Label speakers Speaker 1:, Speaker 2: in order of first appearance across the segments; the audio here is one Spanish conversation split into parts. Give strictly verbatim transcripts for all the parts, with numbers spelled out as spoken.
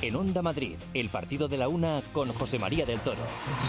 Speaker 1: en Onda Madrid, el partido de la una con José María del Toro.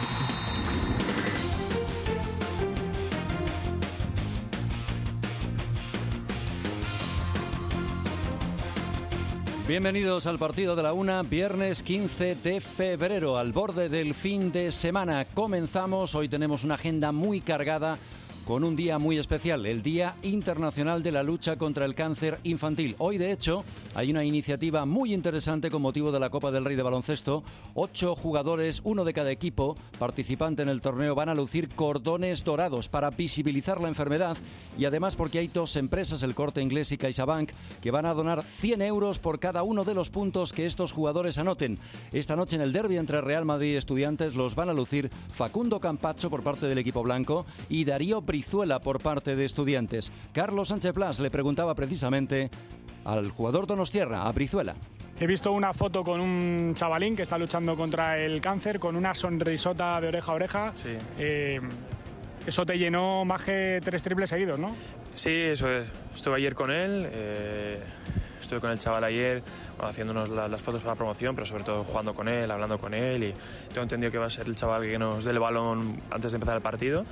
Speaker 2: Bienvenidos al partido de la una, viernes quince de febrero, al borde del fin de semana. Comenzamos, hoy tenemos una agenda muy cargada con un día muy especial, el Día Internacional de la Lucha contra el Cáncer Infantil. Hoy, de hecho, hay una iniciativa muy interesante con motivo de la Copa del Rey de baloncesto. Ocho jugadores, uno de cada equipo participante en el torneo, van a lucir cordones dorados para visibilizar la enfermedad y además porque hay dos empresas, El Corte Inglés y CaixaBank, que van a donar cien euros por cada uno de los puntos que estos jugadores anoten. Esta noche en el derbi entre Real Madrid y Estudiantes los van a lucir Facundo Campacho por parte del equipo blanco y Darío Brizuela por parte de Estudiantes. Carlos Sánchez Plas le preguntaba precisamente al jugador donostiarra, a Brizuela.
Speaker 3: He visto una foto con un chavalín que está luchando contra el cáncer con una sonrisota de oreja a oreja. Sí. Eh, eso te llenó más que tres triples seguidos, ¿no?
Speaker 4: Sí, eso es. Estuve ayer con él, eh, estuve con el chaval ayer, bueno, haciéndonos la, las fotos para la promoción, pero sobre todo jugando con él, hablando con él, y tengo entendido que va a ser el chaval que nos dé el balón antes de empezar el partido.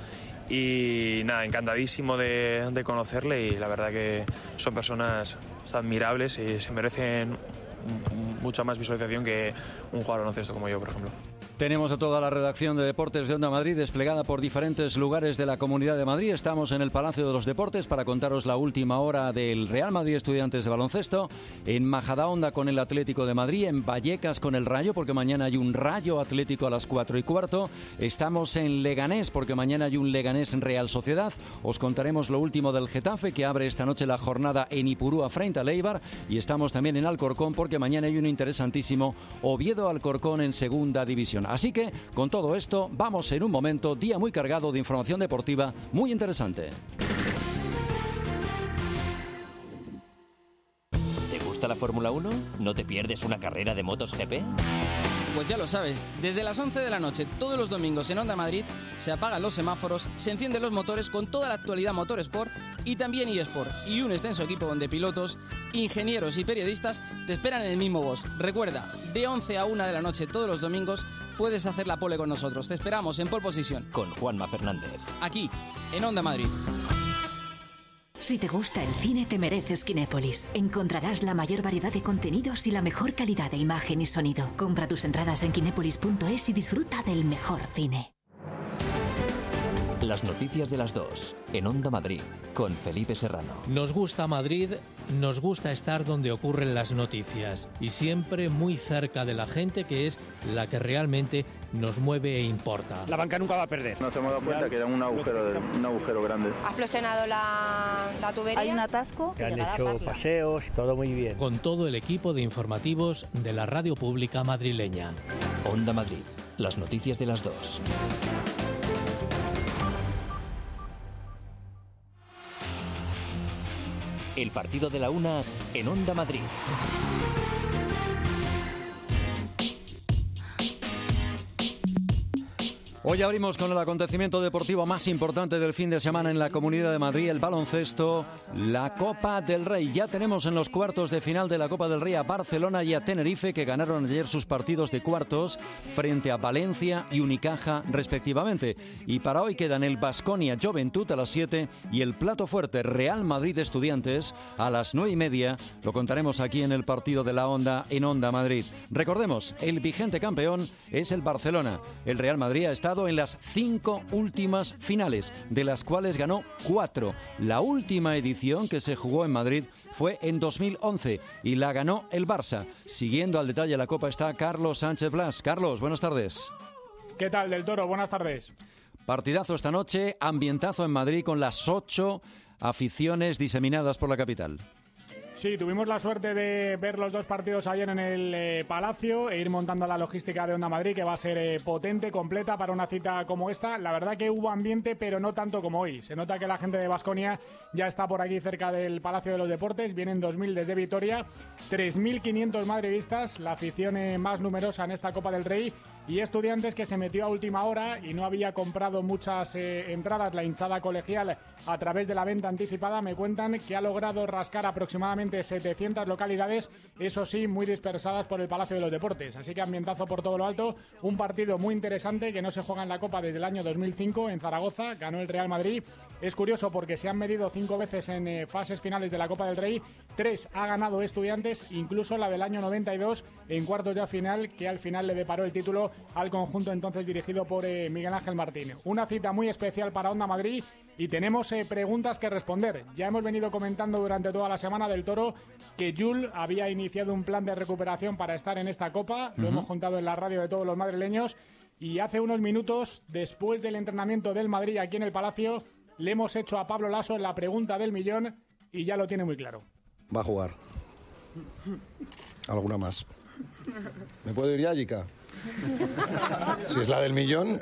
Speaker 4: Y nada, encantadísimo de, de conocerle, y la verdad que son personas admirables y se merecen mucha más visualización que un jugador baloncesto como yo, por ejemplo.
Speaker 2: Tenemos a toda la redacción de Deportes de Onda Madrid desplegada por diferentes lugares de la Comunidad de Madrid. Estamos en el Palacio de los Deportes para contaros la última hora del Real Madrid Estudiantes de baloncesto, en Majadahonda con el Atlético de Madrid, en Vallecas con el Rayo, porque mañana hay un Rayo Atlético a las cuatro y cuarto. Estamos en Leganés, porque mañana hay un Leganés en Real Sociedad. Os contaremos lo último del Getafe, que abre esta noche la jornada en Ipurúa frente al Eibar. Y estamos también en Alcorcón, porque mañana hay un interesantísimo Oviedo-Alcorcón en Segunda División. Así que, con todo esto, vamos en un momento, día muy cargado de información deportiva muy interesante.
Speaker 1: ¿Te gusta la Fórmula uno? ¿No te pierdes una carrera de MotoGP?
Speaker 5: Pues ya lo sabes, desde las once de la noche, todos los domingos en Onda Madrid, se apagan los semáforos, se encienden los motores con toda la actualidad Motorsport y también eSport, y un extenso equipo de pilotos, ingenieros y periodistas te esperan en el mismo box. Recuerda, de once a una de la noche todos los domingos puedes hacer la pole con nosotros. Te esperamos en Pole Position
Speaker 1: con Juanma Fernández,
Speaker 5: aquí en Onda Madrid.
Speaker 6: Si te gusta el cine, te mereces Kinépolis. Encontrarás la mayor variedad de contenidos y la mejor calidad de imagen y sonido. Compra tus entradas en kinépolis punto es y disfruta del mejor cine.
Speaker 1: Las noticias de las dos, en Onda Madrid, con Felipe Serrano.
Speaker 7: Nos gusta Madrid, nos gusta estar donde ocurren las noticias y siempre muy cerca de la gente, que es la que realmente nos mueve e importa.
Speaker 8: La banca nunca va a perder.
Speaker 9: Nos hemos dado cuenta que era un agujero, de, un agujero grande.
Speaker 10: Ha explosionado la, la tubería.
Speaker 11: Hay un atasco.
Speaker 8: Que han hecho paseos, todo muy bien.
Speaker 7: Con todo el equipo de informativos de la radio pública madrileña.
Speaker 1: Onda Madrid, las noticias de las dos. El partido de la una en Onda Madrid.
Speaker 2: Hoy abrimos con el acontecimiento deportivo más importante del fin de semana en la Comunidad de Madrid, el baloncesto, la Copa del Rey. Ya tenemos en los cuartos de final de la Copa del Rey a Barcelona y a Tenerife, que ganaron ayer sus partidos de cuartos frente a Valencia y Unicaja respectivamente. Y para hoy quedan el Baskonia Joventut a las siete y el plato fuerte Real Madrid Estudiantes a las nueve y media. Lo contaremos aquí en el partido de la Onda en Onda Madrid. Recordemos, el vigente campeón es el Barcelona. El Real Madrid ha estado en las cinco últimas finales, de las cuales ganó cuatro. La última edición que se jugó en Madrid fue en dos mil once y la ganó el Barça. Siguiendo al detalle la Copa está Carlos Sánchez Plas. Carlos, buenas tardes.
Speaker 3: ¿Qué tal, Del Toro? Buenas tardes.
Speaker 2: Partidazo esta noche, ambientazo en Madrid con las ocho aficiones diseminadas por la capital.
Speaker 3: Sí, tuvimos la suerte de ver los dos partidos ayer en el eh, Palacio e ir montando la logística de Onda Madrid, que va a ser eh, potente, completa para una cita como esta. La verdad que hubo ambiente, pero no tanto como hoy. Se nota que la gente de Baskonia ya está por aquí cerca del Palacio de los Deportes. Vienen dos mil desde Vitoria, tres mil quinientos madridistas, la afición eh, más numerosa en esta Copa del Rey. y Estudiantes, que se metió a última hora y no había comprado muchas eh, entradas, la hinchada colegial, a través de la venta anticipada. Me cuentan que ha logrado rascar aproximadamente setecientas localidades, eso sí, muy dispersadas por el Palacio de los Deportes. Así que ambientazo por todo lo alto, un partido muy interesante que no se juega en la Copa desde el año dos mil cinco en Zaragoza, ganó el Real Madrid. Es curioso porque se han medido cinco veces en eh, fases finales de la Copa del Rey, tres ha ganado Estudiantes, incluso la del año noventa y dos en cuartos de final, que al final le deparó el título al conjunto entonces dirigido por eh, Miguel Ángel Martín. Una cita muy especial para Onda Madrid y tenemos eh, preguntas que responder. Ya hemos venido comentando durante toda la semana del Toro que Jules había iniciado un plan de recuperación para estar en esta Copa, lo uh-huh. hemos contado en la radio de todos los madrileños, y hace unos minutos, después del entrenamiento del Madrid aquí en el Palacio, le hemos hecho a Pablo Laso la pregunta del millón y ya lo tiene muy claro.
Speaker 11: Va a jugar. ¿Alguna más? ¿Me puedo ir ya, Jica? Si es la del millón.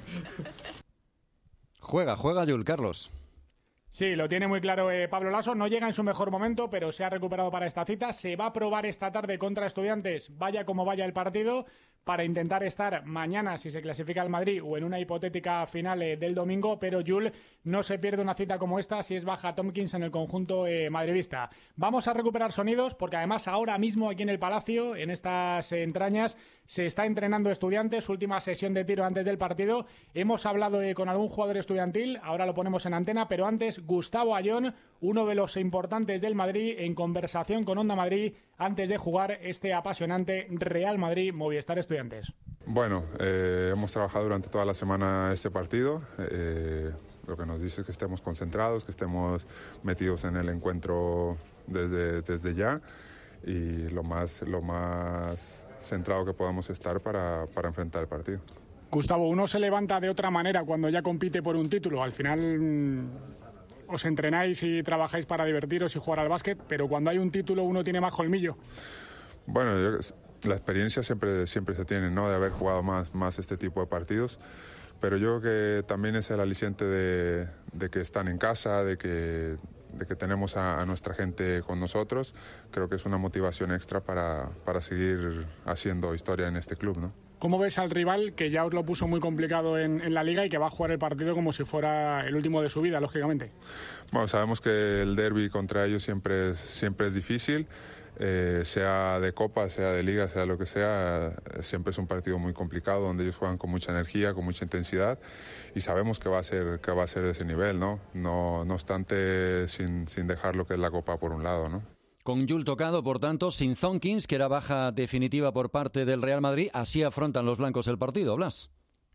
Speaker 2: Juega, juega Jules, Carlos.
Speaker 3: Sí, lo tiene muy claro eh, Pablo Laso. No llega en su mejor momento, pero se ha recuperado para esta cita. Se va a probar esta tarde contra Estudiantes, vaya como vaya el partido, para intentar estar mañana, si se clasifica el Madrid, o en una hipotética final eh, del domingo. Pero Jules no se pierde una cita como esta si es baja Tompkins en el conjunto eh, madridista. Vamos a recuperar sonidos, porque además ahora mismo aquí en el Palacio, en estas eh, entrañas, se está entrenando Estudiantes, última sesión de tiro antes del partido. Hemos hablado eh, con algún jugador estudiantil, ahora lo ponemos en antena, pero antes Gustavo Ayón, uno de los importantes del Madrid, en conversación con Onda Madrid antes de jugar este apasionante Real Madrid-Movistar Estudiantes.
Speaker 12: Bueno, eh, hemos trabajado durante toda la semana este partido. Eh, lo que nos dice es que estemos concentrados, que estemos metidos en el encuentro desde, desde ya y lo más, lo más centrado que podamos estar para, para enfrentar el partido.
Speaker 3: Gustavo, uno se levanta de otra manera cuando ya compite por un título. Al final mmm, os entrenáis y trabajáis para divertiros y jugar al básquet, pero cuando hay un título uno tiene más colmillo.
Speaker 12: Bueno, yo, la experiencia siempre, siempre se tiene, ¿no?, de haber jugado más, más este tipo de partidos, pero yo creo que también es el aliciente de, de que están en casa, de que, de que tenemos a, a nuestra gente con nosotros. Creo que es una motivación extra para, para seguir haciendo historia en este club, ¿no?
Speaker 3: ¿Cómo ves al rival, que ya os lo puso muy complicado en, en la Liga y que va a jugar el partido como si fuera el último de su vida, lógicamente?
Speaker 12: Bueno, sabemos que el derbi contra ellos siempre es, siempre es difícil, eh, sea de Copa, sea de Liga, sea lo que sea, siempre es un partido muy complicado donde ellos juegan con mucha energía, con mucha intensidad, y sabemos que va a ser, que va a ser de ese nivel, ¿no? No, no obstante, sin, sin dejar lo que es la Copa por un lado, ¿no?
Speaker 2: Con Jules tocado, por tanto, sin Tompkins, que era baja definitiva por parte del Real Madrid, así afrontan los blancos el partido, Blas.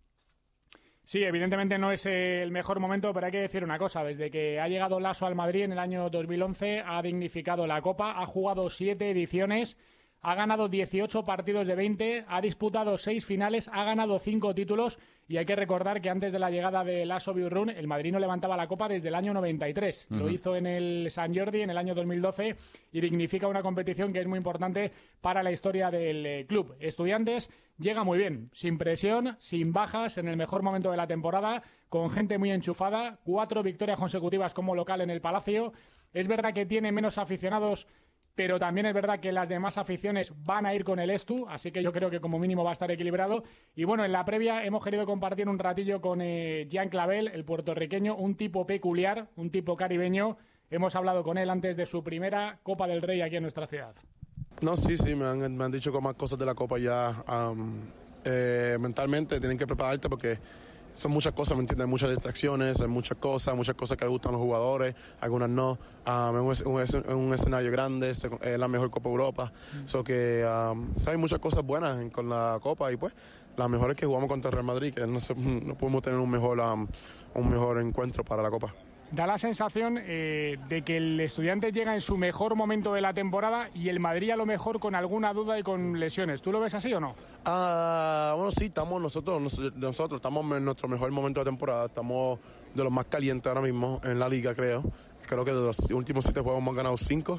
Speaker 3: Sí, evidentemente no es el mejor momento, pero hay que decir una cosa. Desde que ha llegado Laso al Madrid en el año dos mil once, ha dignificado la Copa, ha jugado siete ediciones, ha ganado dieciocho partidos de veinte, ha disputado seis finales, ha ganado cinco títulos, y hay que recordar que antes de la llegada de Laso Biurrun, el Madrid no levantaba la Copa desde el año noventa y tres. Uh-huh. Lo hizo en el Sant Jordi en el año dos mil doce y dignifica una competición que es muy importante para la historia del eh, club. Estudiantes llega muy bien, sin presión, sin bajas, en el mejor momento de la temporada, con gente muy enchufada, cuatro victorias consecutivas como local en el Palacio. Es verdad que tiene menos aficionados, pero también es verdad que las demás aficiones van a ir con el Estu, así que yo creo que como mínimo va a estar equilibrado. Y bueno, en la previa hemos querido compartir un ratillo con eh, Jean Clavel, el puertorriqueño, un tipo peculiar, un tipo caribeño. Hemos hablado con él antes de su primera Copa del Rey aquí en nuestra ciudad.
Speaker 13: No, sí, sí, me han, me han dicho que más cosas de la Copa ya. Um, eh, mentalmente tienen que prepararte porque son muchas cosas, ¿me entiendes? Muchas distracciones, hay muchas cosas, muchas cosas que gustan a los jugadores, algunas no. Um, es, un, es un escenario grande, es la mejor Copa de Europa. Mm. So que um, hay muchas cosas buenas en, con la Copa y pues la mejor es que jugamos contra el Real Madrid, que no, se, no podemos tener un mejor, um, un mejor encuentro para la Copa.
Speaker 3: Da la sensación eh, de que el Estudiantes llega en su mejor momento de la temporada y el Madrid a lo mejor con alguna duda y con lesiones. ¿Tú lo ves así o no?
Speaker 13: Ah, bueno, sí, estamos nosotros, nosotros estamos en nuestro mejor momento de temporada. Estamos de los más calientes ahora mismo en la liga, creo. Creo que de los últimos siete juegos hemos ganado cinco.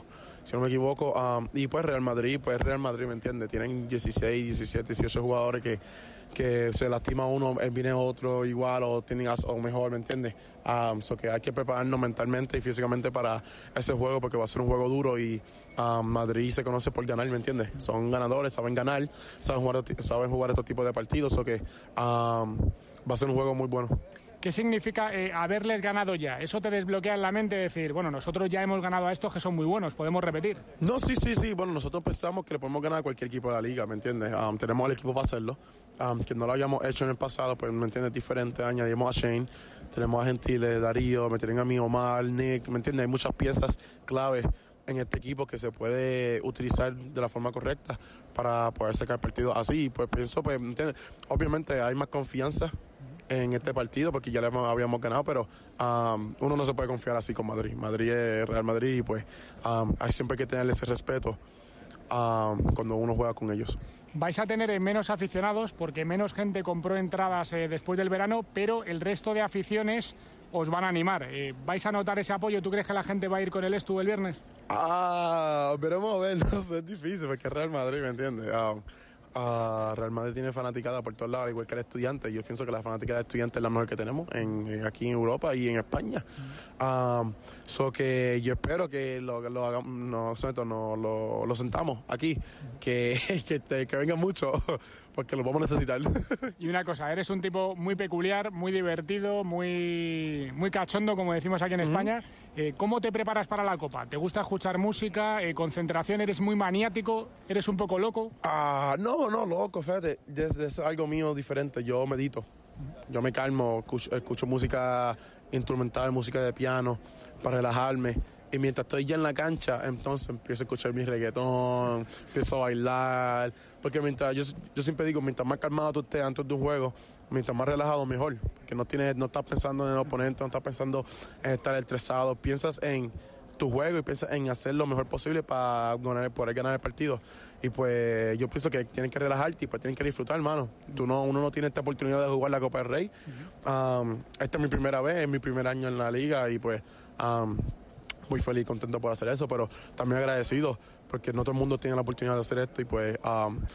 Speaker 13: si no me equivoco. Um, y pues Real Madrid, pues Real Madrid, ¿me entiendes? Tienen dieciséis, diecisiete, dieciocho jugadores que, que se lastima uno, viene otro igual o tienen o mejor, ¿me entiendes? Um, so que hay que prepararnos mentalmente y físicamente para ese juego porque va a ser un juego duro y um, Madrid se conoce por ganar, ¿me entiendes? Son ganadores, saben ganar, saben jugar, saben jugar estos tipos de partidos, so que um, va a ser un juego muy bueno.
Speaker 3: ¿Qué significa eh, haberles ganado ya? ¿Eso te desbloquea en la mente decir, bueno, nosotros ya hemos ganado a estos que son muy buenos, podemos repetir?
Speaker 13: No, sí, sí, sí. Bueno, nosotros pensamos que le podemos ganar a cualquier equipo de la liga, ¿me entiendes? Um, tenemos el equipo para hacerlo. Um, que no lo habíamos hecho en el pasado, pues, ¿me entiendes? Diferente. Añadimos a Shane, tenemos a Gentile, Darío, me tienen a mí, Omar, Nick, ¿me entiendes? Hay muchas piezas clave en este equipo que se puede utilizar de la forma correcta para poder sacar partidos así. Pues pienso, pues, ¿me entiendes? Obviamente hay más confianza en este partido porque ya le habíamos ganado, pero um, uno no se puede confiar así con Madrid. Madrid es Real Madrid y pues um, hay siempre que tenerle ese respeto um, cuando uno juega con ellos.
Speaker 3: Vais a tener menos aficionados porque menos gente compró entradas eh, después del verano, pero el resto de aficiones os van a animar. Eh, ¿Vais a notar ese apoyo? ¿Tú crees que la gente va a ir con el Estu el viernes?
Speaker 13: Ah, veremos a ver, no sé, es difícil porque es Real Madrid, ¿me entiendes? Um, Uh, Real Madrid tiene fanaticada por todos lados, igual que el Estudiante. Yo pienso que la fanática de Estudiante es la mejor que tenemos en, en, aquí en Europa y en España. Mm. Um, so que yo espero que lo, lo hagamos, no, no, lo, lo sentamos aquí, que, que, te, que vengan mucho, porque lo vamos a necesitar.
Speaker 3: Y una cosa, eres un tipo muy peculiar, muy divertido, muy, muy cachondo, como decimos aquí en España. Mm-hmm. Eh, ¿Cómo te preparas para la Copa? ¿Te gusta escuchar música, eh, concentración? ¿Eres muy maniático? ¿Eres un poco loco?
Speaker 13: Ah, uh, no, no, loco, fíjate, es, es algo mío diferente. Yo medito, yo me calmo, escucho, escucho música instrumental, música de piano para relajarme. Y mientras estoy ya en la cancha, entonces empiezo a escuchar mi reggaetón, empiezo a bailar. Porque mientras yo, yo siempre digo, mientras más calmado tú estés antes de un juego, mientras más relajado, mejor. Porque no, tienes, no estás pensando en el oponente, no estás pensando en estar estresado. Piensas en tu juego y piensas en hacer lo mejor posible para ganar, poder ganar el partido. Y pues yo pienso que tienen que relajarte y pues tienen que disfrutar, hermano. Tú no, uno no tiene esta oportunidad de jugar la Copa del Rey. Uh-huh. Um, esta es mi primera vez, es mi primer año en la liga y pues... Um, muy feliz y contento por hacer eso, pero también agradecido porque no todo el mundo tiene la oportunidad de hacer esto y pues um, um,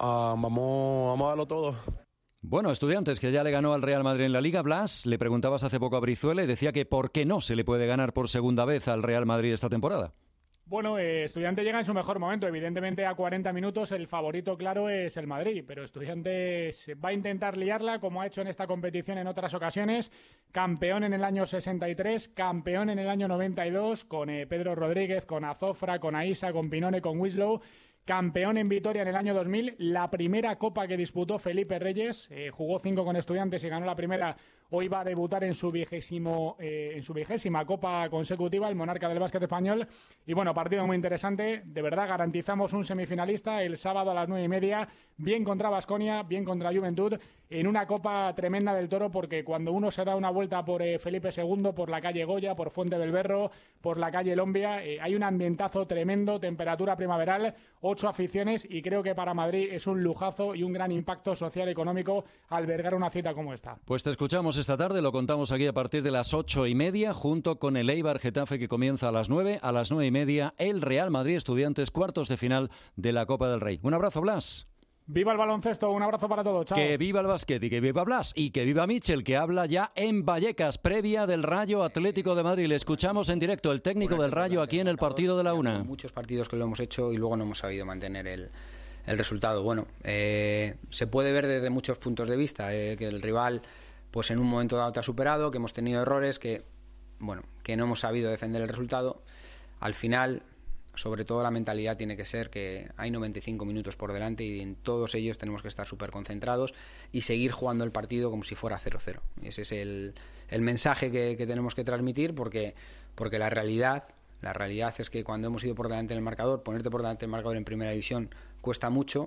Speaker 13: vamos, vamos a darlo todo.
Speaker 2: Bueno, Estudiantes, que ya le ganó al Real Madrid en la Liga. Blas, le preguntabas hace poco a Brizuela y decía que ¿por qué no se le puede ganar por segunda vez al Real Madrid esta temporada?
Speaker 3: Bueno, eh, Estudiante llega en su mejor momento. Evidentemente, a cuarenta minutos el favorito claro es el Madrid, pero Estudiantes va a intentar liarla como ha hecho en esta competición en otras ocasiones. Campeón en el año sesenta y tres, campeón en el año noventa y dos, con eh, Pedro Rodríguez, con Azofra, con Aisa, con Pinone, con Winslow. Campeón en Vitoria en el año dos mil, la primera copa que disputó Felipe Reyes, eh, jugó cinco con Estudiantes y ganó la primera. Hoy va a debutar en su vigésimo, eh, en su vigésima copa consecutiva, el monarca del básquet español. Y bueno, partido muy interesante. De verdad, garantizamos un semifinalista el sábado a las nueve y media, bien contra Baskonia, bien contra Juventud, en una copa tremenda del Toro, porque cuando uno se da una vuelta por eh, Felipe segundo, por la calle Goya, por Fuente del Berro, por la calle Lombia, eh, hay un ambientazo tremendo, temperatura primaveral, ocho aficiones, y creo que para Madrid es un lujazo y un gran impacto social y económico albergar una cita como esta.
Speaker 2: Pues te escuchamos esta tarde, lo contamos aquí a partir de las ocho y media, junto con el Eibar Getafe, que comienza a las nueve, a las nueve y media, el Real Madrid Estudiantes, cuartos de final de la Copa del Rey. Un abrazo, Blas.
Speaker 3: Viva el baloncesto, un abrazo para todos, chao.
Speaker 2: Que viva el básquet y que viva Blas y que viva Michel, que habla ya en Vallecas, previa del Rayo Atlético de Madrid. Le escuchamos en directo, el técnico del Rayo aquí en el partido de la una.
Speaker 14: Muchos partidos que lo hemos hecho y luego no hemos sabido mantener el, el resultado. Bueno, eh, se puede ver desde muchos puntos de vista, eh, que el rival pues en un momento dado te ha superado, que hemos tenido errores, que bueno, que no hemos sabido defender el resultado. Al final, sobre todo la mentalidad tiene que ser que hay noventa y cinco minutos por delante y en todos ellos tenemos que estar súper concentrados y seguir jugando el partido como si fuera cero cero. Ese es el, el mensaje que, que tenemos que transmitir, porque, porque la realidad, la realidad es que cuando hemos ido por delante del marcador, ponerte por delante del marcador en primera división cuesta mucho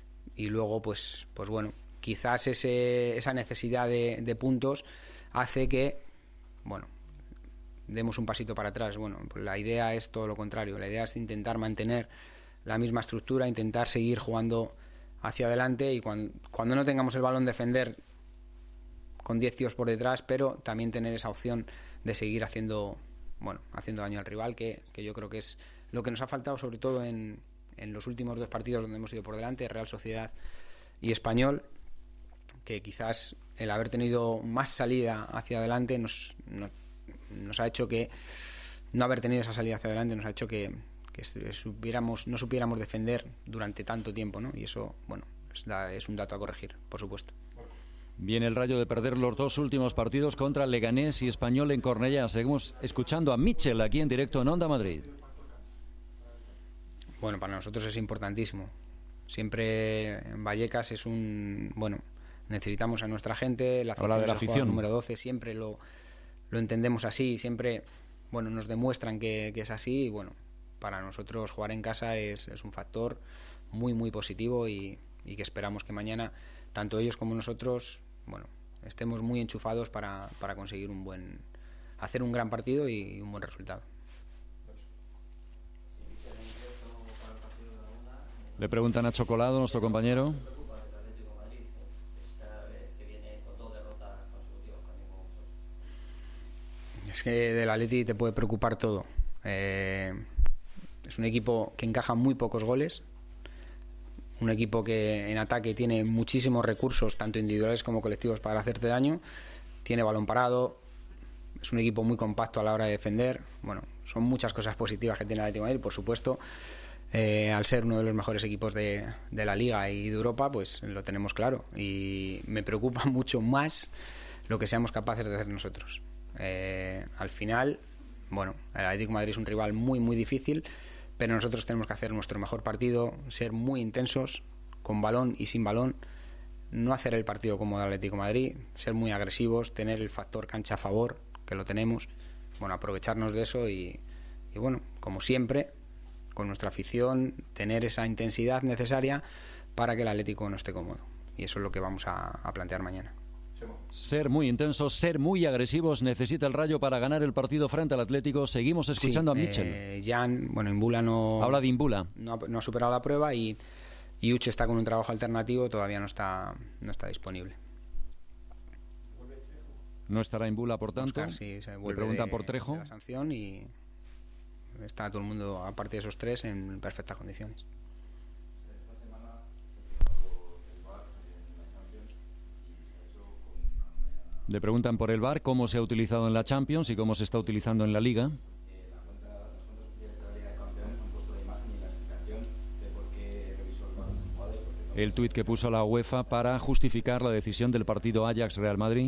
Speaker 14: y luego pues, pues bueno, quizás ese, esa necesidad de, de puntos hace que, bueno, demos un pasito para atrás. Bueno, pues la idea es todo lo contrario. La idea es intentar mantener la misma estructura, intentar seguir jugando hacia adelante y cuando, cuando no tengamos el balón, defender con diez tíos por detrás, pero también tener esa opción de seguir haciendo, bueno, haciendo daño al rival, que, que yo creo que es lo que nos ha faltado sobre todo en, en los últimos dos partidos donde hemos ido por delante, Real Sociedad y Español, que quizás el haber tenido más salida hacia adelante nos, nos, nos ha hecho que no haber tenido esa salida hacia adelante nos ha hecho que, que supiéramos, no supiéramos defender durante tanto tiempo, ¿no? Y eso, bueno, es, da, es un dato a corregir, por supuesto.
Speaker 2: Viene el Rayo de perder los dos últimos partidos contra Leganés y Español en Cornellá. Seguimos escuchando a Mitchell aquí en directo en Onda Madrid.
Speaker 14: Bueno, para nosotros es importantísimo. Siempre en Vallecas es un... Bueno, necesitamos a nuestra gente, la afición,
Speaker 2: Habla de la
Speaker 14: es el
Speaker 2: afición.
Speaker 14: número doce, siempre lo, lo entendemos así, siempre, bueno, nos demuestran que, que es así y, bueno, para nosotros jugar en casa es, es un factor muy, muy positivo y, y que esperamos que mañana, tanto ellos como nosotros, bueno, estemos muy enchufados para, para conseguir un buen... hacer un gran partido y un buen resultado.
Speaker 2: Le preguntan a Chocolado, nuestro compañero.
Speaker 14: Es que del Atleti te puede preocupar todo. Eh, es un equipo que encaja muy pocos goles, un equipo que en ataque tiene muchísimos recursos, tanto individuales como colectivos, para hacerte daño, tiene balón parado, es un equipo muy compacto a la hora de defender. Bueno, son muchas cosas positivas que tiene el Atlético de Madrid, por supuesto. Eh, al ser uno de los mejores equipos de, de la Liga y de Europa, pues lo tenemos claro. Y me preocupa mucho más lo que seamos capaces de hacer nosotros. Eh, al final, bueno, el Atlético de Madrid es un rival muy, muy difícil, pero nosotros tenemos que hacer nuestro mejor partido, ser muy intensos, con balón y sin balón, no hacer el partido como el Atlético de Madrid, ser muy agresivos, tener el factor cancha a favor, que lo tenemos, bueno, aprovecharnos de eso y, y bueno, como siempre, con nuestra afición, tener esa intensidad necesaria para que el Atlético no esté cómodo. Y eso es lo que vamos a, a plantear mañana.
Speaker 2: Ser muy intensos, ser muy agresivos necesita el Rayo para ganar el partido frente al Atlético. Seguimos escuchando
Speaker 14: sí,
Speaker 2: a Mitchell.
Speaker 14: Eh, Jan, bueno, Imbula no...
Speaker 2: Habla de Imbula.
Speaker 14: No ha, no ha superado la prueba y, y Uche está con un trabajo alternativo, todavía no está, no está disponible.
Speaker 2: No estará Imbula, por tanto.
Speaker 14: Oscar, sí, se
Speaker 2: Le preguntan
Speaker 14: de,
Speaker 2: por Trejo.
Speaker 14: de la sanción y está todo el mundo, aparte de esos tres, en perfectas condiciones.
Speaker 2: Le preguntan por el V A R, cómo se ha utilizado en la Champions y cómo se está utilizando en la Liga. El tuit que puso la UEFA para justificar la decisión del partido Ajax-Real Madrid.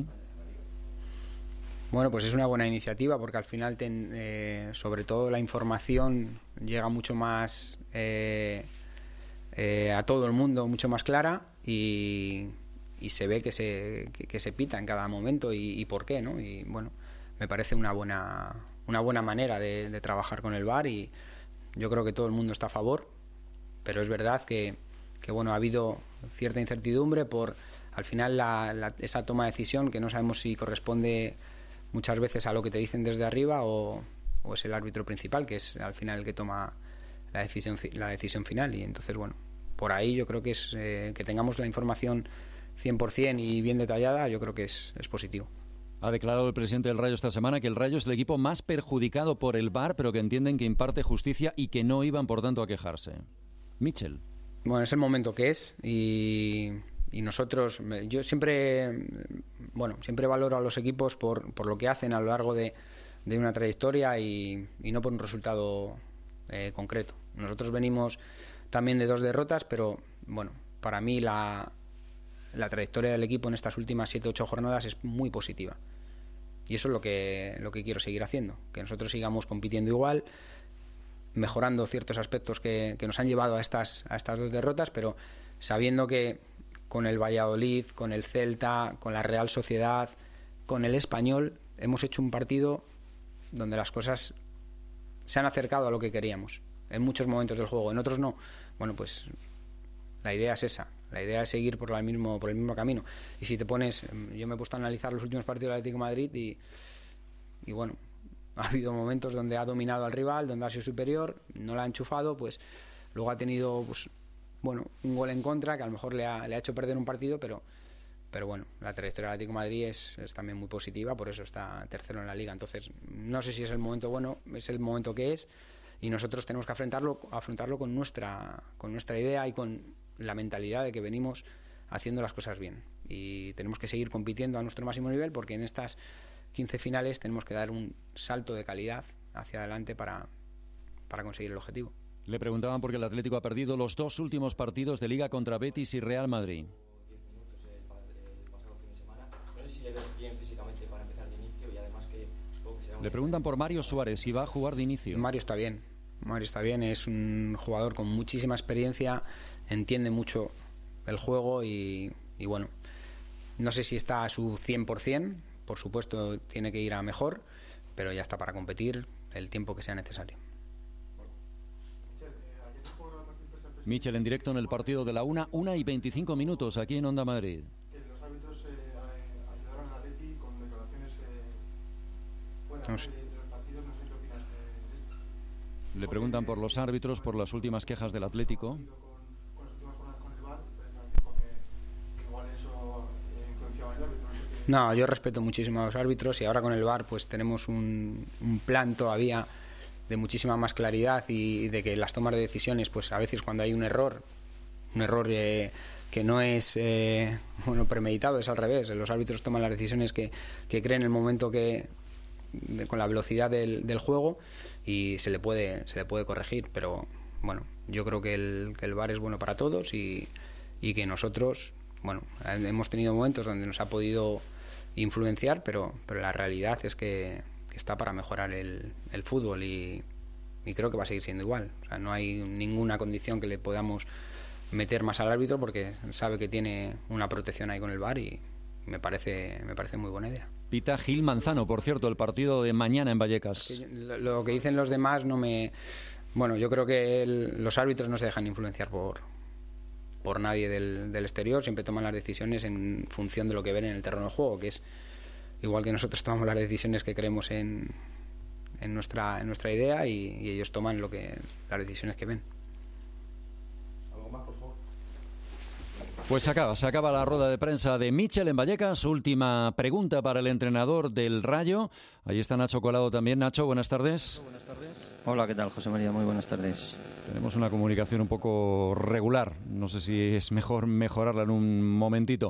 Speaker 14: Bueno, pues es una buena iniciativa porque al final, ten, eh, sobre todo, la información llega mucho más eh, eh, a todo el mundo, mucho más clara y, y se ve que se, que, que se pita en cada momento y, y por qué, ¿no? Y bueno, me parece una buena, una buena manera de, de trabajar con el V A R y yo creo que todo el mundo está a favor, pero es verdad que, que bueno, ha habido cierta incertidumbre por, al final, la, la, esa toma de decisión que no sabemos si corresponde muchas veces a lo que te dicen desde arriba o, o es el árbitro principal, que es al final el que toma la decisión, la decisión final. Y entonces, bueno, por ahí yo creo que es eh, que tengamos la información cien por ciento y bien detallada, yo creo que es, es positivo.
Speaker 2: Ha declarado el presidente del Rayo esta semana que el Rayo es el equipo más perjudicado por el V A R, pero que entienden que imparte justicia y que no iban, por tanto, a quejarse. Mitchell.
Speaker 14: Bueno, es el momento que es y... Y nosotros, yo siempre, bueno, siempre valoro a los equipos por, por lo que hacen a lo largo de, de una trayectoria y, y no por un resultado eh, concreto. Nosotros venimos también de dos derrotas, pero bueno, para mí la, la trayectoria del equipo en estas últimas siete ocho jornadas es muy positiva. Y eso es lo que, lo que quiero seguir haciendo, que nosotros sigamos compitiendo igual, mejorando ciertos aspectos que, que nos han llevado a estas, a estas dos derrotas, pero sabiendo que con el Valladolid, con el Celta, con la Real Sociedad, con el Español, hemos hecho un partido donde las cosas se han acercado a lo que queríamos, en muchos momentos del juego, en otros no. Bueno, pues la idea es esa, la idea es seguir por el mismo, por el mismo camino. Y si te pones, yo me he puesto a analizar los últimos partidos del Atlético de Madrid y, y bueno, ha habido momentos donde ha dominado al rival, donde ha sido superior, no la ha enchufado, pues luego ha tenido... pues bueno, un gol en contra que a lo mejor le ha, le ha hecho perder un partido, pero, pero bueno, la trayectoria del Atlético de Madrid es, es también muy positiva, por eso está tercero en la Liga. Entonces, no sé si es el momento bueno, es el momento que es y nosotros tenemos que afrontarlo, afrontarlo con nuestra, con nuestra idea y con la mentalidad de que venimos haciendo las cosas bien. Y tenemos que seguir compitiendo a nuestro máximo nivel, porque en estas quince finales tenemos que dar un salto de calidad hacia adelante para, para conseguir el objetivo.
Speaker 2: Le preguntaban por qué el Atlético ha perdido los dos últimos partidos de Liga contra Betis y Real Madrid. Le preguntan por Mario Suárez, si va a jugar de inicio.
Speaker 14: Mario está bien, Mario está bien, es un jugador con muchísima experiencia, entiende mucho el juego y, y bueno, no sé si está a su cien por ciento, por supuesto tiene que ir a mejor, pero ya está para competir el tiempo que sea necesario.
Speaker 2: Michel en directo en el partido de la una, una y veinticinco minutos aquí en Onda Madrid.
Speaker 15: Que los árbitros eh, ayudaron a Leti con declaraciones eh, fuera
Speaker 14: no sé.
Speaker 15: de, de los partidos, no sé qué opinas de esto.
Speaker 2: Le preguntan por los árbitros, por las últimas quejas del Atlético.
Speaker 15: Con, con las últimas jornadas con el V A R, pues dijo que, que igual eso eh, influenciaba el árbitro. No, sé qué...
Speaker 14: no, yo respeto muchísimo a los árbitros y ahora con el V A R pues tenemos un, un plan todavía de muchísima más claridad y de que las tomas de decisiones, pues a veces cuando hay un error, un error eh, que no es eh, bueno premeditado, es al revés, los árbitros toman las decisiones que, que creen en el momento que de, con la velocidad del, del juego y se le puede se le puede corregir, pero bueno, yo creo que el, que el V A R es bueno para todos y, y que nosotros, bueno, hemos tenido momentos donde nos ha podido influenciar, pero, pero la realidad es que está para mejorar el, el fútbol y, y creo que va a seguir siendo igual. O sea, no hay ninguna condición que le podamos meter más al árbitro porque sabe que tiene una protección ahí con el V A R y me parece, me parece muy buena idea.
Speaker 2: Pita Gil Manzano, por cierto, el partido de mañana en Vallecas.
Speaker 14: Es que yo, lo, lo que dicen los demás no me... Bueno, yo creo que el, los árbitros no se dejan influenciar por, por nadie del, del exterior, siempre toman las decisiones en función de lo que ven en el terreno de juego, que es igual que nosotros tomamos las decisiones que creemos en, en, nuestra, en nuestra idea y, y ellos toman lo que las decisiones que ven.
Speaker 15: ¿Algo más, por favor?
Speaker 2: Pues se acaba, se acaba la rueda de prensa de Michel en Vallecas. Última pregunta para el entrenador del Rayo. Ahí está Nacho Colado también. Nacho, buenas tardes.
Speaker 16: Buenas tardes. Hola, ¿qué tal, José María? Muy buenas tardes.
Speaker 2: Tenemos una comunicación un poco regular. No sé si es mejor mejorarla en un momentito.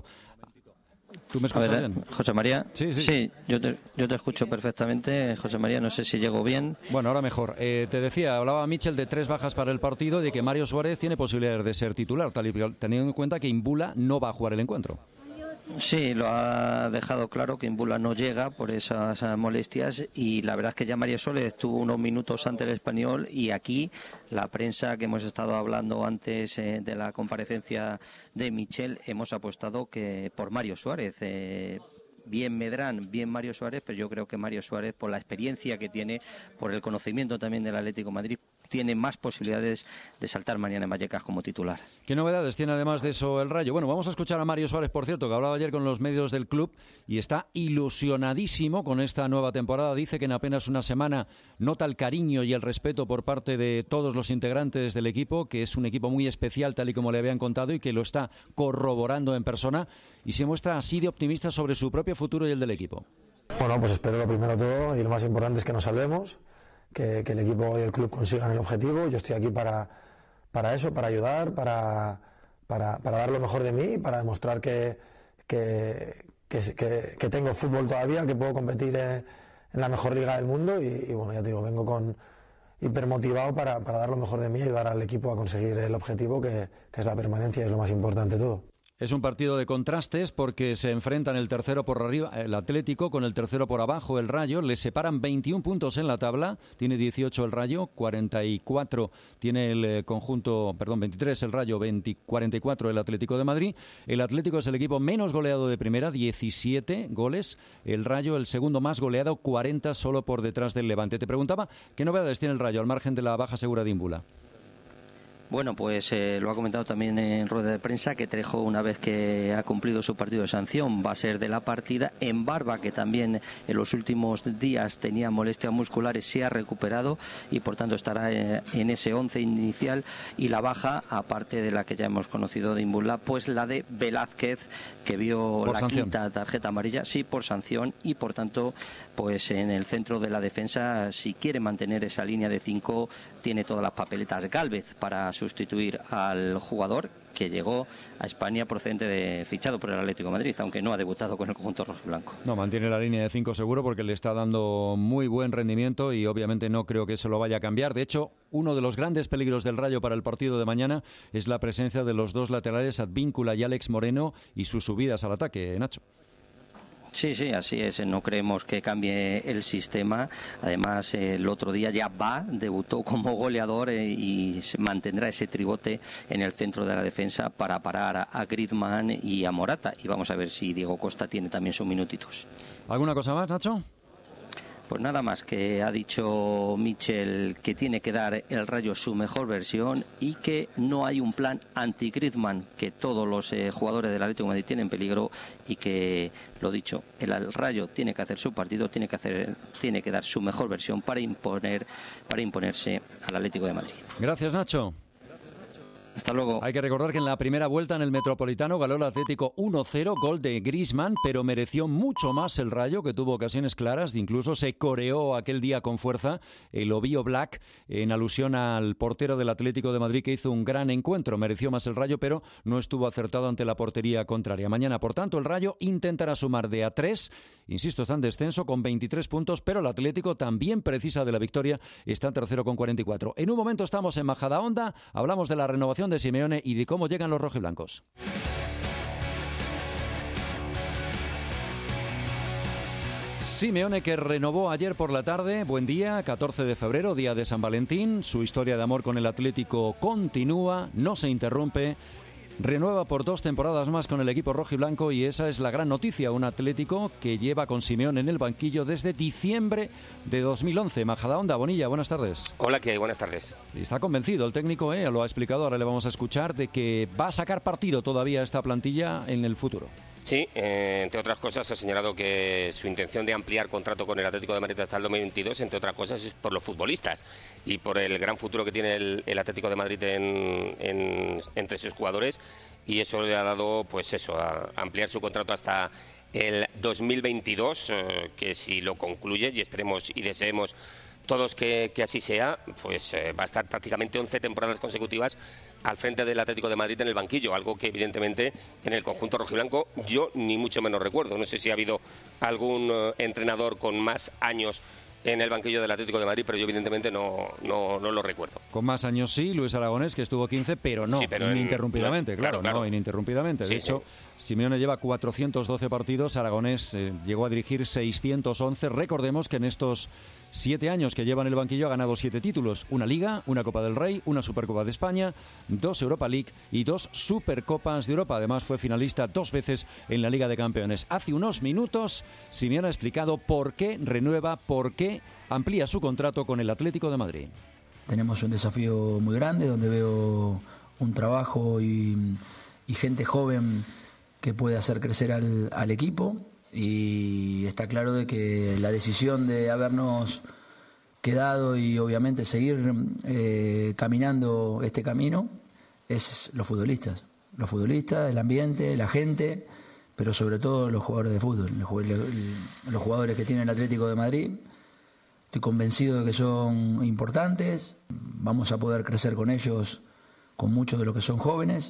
Speaker 2: ¿Tú me escuchas
Speaker 16: ver,
Speaker 2: bien?
Speaker 16: José María.
Speaker 2: Sí, sí.
Speaker 16: Sí, yo te, yo te escucho perfectamente, José María. No sé si llego bien.
Speaker 2: Bueno, ahora mejor. Eh, te decía, hablaba Michel de tres bajas para el partido, de que Mario Suárez tiene posibilidades de ser titular, tal y, teniendo en cuenta que Imbula no va a jugar el encuentro.
Speaker 16: Sí, lo ha dejado claro que Imbula no llega por esas molestias y la verdad es que ya Mario Suárez tuvo unos minutos ante el Español y aquí la prensa que hemos estado hablando antes eh, de la comparecencia de Michel hemos apostado que por Mario Suárez. Eh, bien Medrán, bien Mario Suárez, pero yo creo que Mario Suárez, por la experiencia que tiene, por el conocimiento también del Atlético de Madrid, tiene más posibilidades de saltar mañana en Vallecas como titular.
Speaker 2: ¿Qué novedades tiene además de eso el Rayo? Bueno, vamos a escuchar a Mario Suárez, por cierto, que hablaba ayer con los medios del club y está ilusionadísimo con esta nueva temporada. Dice que en apenas una semana nota el cariño y el respeto por parte de todos los integrantes del equipo, que es un equipo muy especial, tal y como le habían contado, y que lo está corroborando en persona, y se muestra así de optimista sobre su propio futuro y el del equipo.
Speaker 17: Bueno, pues espero lo primero todo y lo más importante es que nos salvemos, que, que el equipo y el club consigan el objetivo. Yo estoy aquí para, para eso, para ayudar, para, para, para dar lo mejor de mí, para demostrar que, que, que, que, que tengo fútbol todavía, que puedo competir en, en la mejor liga del mundo y, y bueno, ya te digo, vengo con hipermotivado para, para dar lo mejor de mí y ayudar al equipo a conseguir el objetivo que, que es la permanencia y es lo más importante de todo.
Speaker 2: Es un partido de contrastes porque se enfrentan el tercero por arriba, el Atlético, con el tercero por abajo, el Rayo. Les separan veintiún puntos en la tabla. Tiene dieciocho el Rayo, cuarenta y cuatro tiene el conjunto, perdón, veintitrés el Rayo, veinte, cuarenta y cuatro el Atlético de Madrid. El Atlético es el equipo menos goleado de primera, diecisiete goles. El Rayo, el segundo más goleado, cuarenta, solo por detrás del Levante. Te preguntaba, ¿qué novedades tiene el Rayo al margen de la baja segura de Imbula?
Speaker 16: Bueno, pues eh, lo ha comentado también en rueda de prensa que Trejo, una vez que ha cumplido su partido de sanción, va a ser de la partida. En Barba, que también en los últimos días tenía molestias musculares, se ha recuperado y por tanto estará eh, en ese once inicial. Y la baja, aparte de la que ya hemos conocido de Imbula, pues la de Velázquez, que vio
Speaker 2: por
Speaker 16: la
Speaker 2: sanción.
Speaker 16: Quinta tarjeta amarilla, sí, por sanción, y por tanto, pues en el centro de la defensa, si quiere mantener esa línea de cinco, tiene todas las papeletas Gálvez para sustituir al jugador que llegó a España procedente de fichado por el Atlético de Madrid, aunque no ha debutado con el conjunto rojiblanco.
Speaker 2: No, mantiene la línea de cinco seguro porque le está dando muy buen rendimiento y obviamente no creo que se lo vaya a cambiar. De hecho, uno de los grandes peligros del Rayo para el partido de mañana es la presencia de los dos laterales Advíncula y Alex Moreno y sus subidas al ataque, Nacho.
Speaker 16: Sí, sí, así es. No creemos que cambie el sistema. Además, eh, el otro día ya va, debutó como goleador eh, y se mantendrá ese tribote en el centro de la defensa para parar a, a Griezmann y a Morata. Y vamos a ver si Diego Costa tiene también sus minutitos.
Speaker 2: ¿Alguna cosa más, Nacho?
Speaker 16: Pues nada más, que ha dicho Michel que tiene que dar el Rayo su mejor versión y que no hay un plan anti-Griezmann, que todos los eh, jugadores del Atlético de Madrid tienen peligro y que, lo dicho, el Rayo tiene que hacer su partido, tiene que hacer, tiene que dar su mejor versión para imponer, para imponerse al Atlético de Madrid.
Speaker 2: Gracias, Nacho.
Speaker 16: Hasta luego.
Speaker 2: Hay que recordar que en la primera vuelta en el Metropolitano ganó el Atlético uno cero, gol de Griezmann, pero mereció mucho más el Rayo, que tuvo ocasiones claras, incluso se coreó aquel día con fuerza el Ovío Black, en alusión al portero del Atlético de Madrid, que hizo un gran encuentro. Mereció más el Rayo, pero no estuvo acertado ante la portería contraria. Mañana, por tanto, el Rayo intentará sumar de a tres, insisto, está en descenso con veintitrés puntos, pero el Atlético también precisa de la victoria, está en tercero con cuarenta y cuatro. En un momento estamos en Majadahonda, hablamos de la renovación de Simeone y de cómo llegan los rojiblancos. Simeone, que renovó ayer por la tarde, buen día, catorce de febrero, día de San Valentín. Su historia de amor con el Atlético continúa, no se interrumpe. Renueva por dos temporadas más con el equipo rojiblanco y esa es la gran noticia. Un Atlético que lleva con Simeone en el banquillo desde diciembre de dos mil once. Majadahonda, Bonilla, buenas tardes.
Speaker 18: Hola, ¿qué hay? Buenas tardes.
Speaker 2: Está convencido el técnico, ¿eh? Lo ha explicado, ahora le vamos a escuchar, de que va a sacar partido todavía esta plantilla en el futuro.
Speaker 18: Sí, eh, entre otras cosas ha señalado que su intención de ampliar contrato con el Atlético de Madrid hasta el dos mil veintidós, entre otras cosas, es por los futbolistas y por el gran futuro que tiene el, el Atlético de Madrid en, en, entre sus jugadores, y eso le ha dado, pues eso, a ampliar su contrato hasta el dos mil veintidós, eh, que si lo concluye, y esperemos y deseemos todos que, que así sea, pues eh, va a estar prácticamente once temporadas consecutivas al frente del Atlético de Madrid en el banquillo, algo que evidentemente en el conjunto rojiblanco yo ni mucho menos recuerdo. No sé si ha habido algún uh, entrenador con más años en el banquillo del Atlético de Madrid, pero yo evidentemente no, no, no lo recuerdo.
Speaker 2: Con más años sí, Luis Aragonés, que estuvo quince, pero no, sí, pero ininterrumpidamente, en, claro, claro, no, ininterrumpidamente. De sí, hecho, sí. Simeone lleva cuatrocientos doce partidos, Aragonés eh, llegó a dirigir seiscientos once. Recordemos que en estos siete años que lleva en el banquillo ha ganado siete títulos, una Liga, una Copa del Rey, una Supercopa de España, dos Europa League y dos Supercopas de Europa. Además fue finalista dos veces en la Liga de Campeones. Hace unos minutos Simeone ha explicado por qué renueva, por qué amplía su contrato con el Atlético de Madrid.
Speaker 19: Tenemos un desafío muy grande donde veo un trabajo y, y gente joven que puede hacer crecer al, al equipo. Y está claro de que la decisión de habernos quedado y obviamente seguir eh, caminando este camino es los futbolistas, los futbolistas, el ambiente, la gente, pero sobre todo los jugadores de fútbol, los jugadores que tiene el Atlético de Madrid. Estoy convencido de que son importantes, vamos a poder crecer con ellos, con muchos de los que son jóvenes,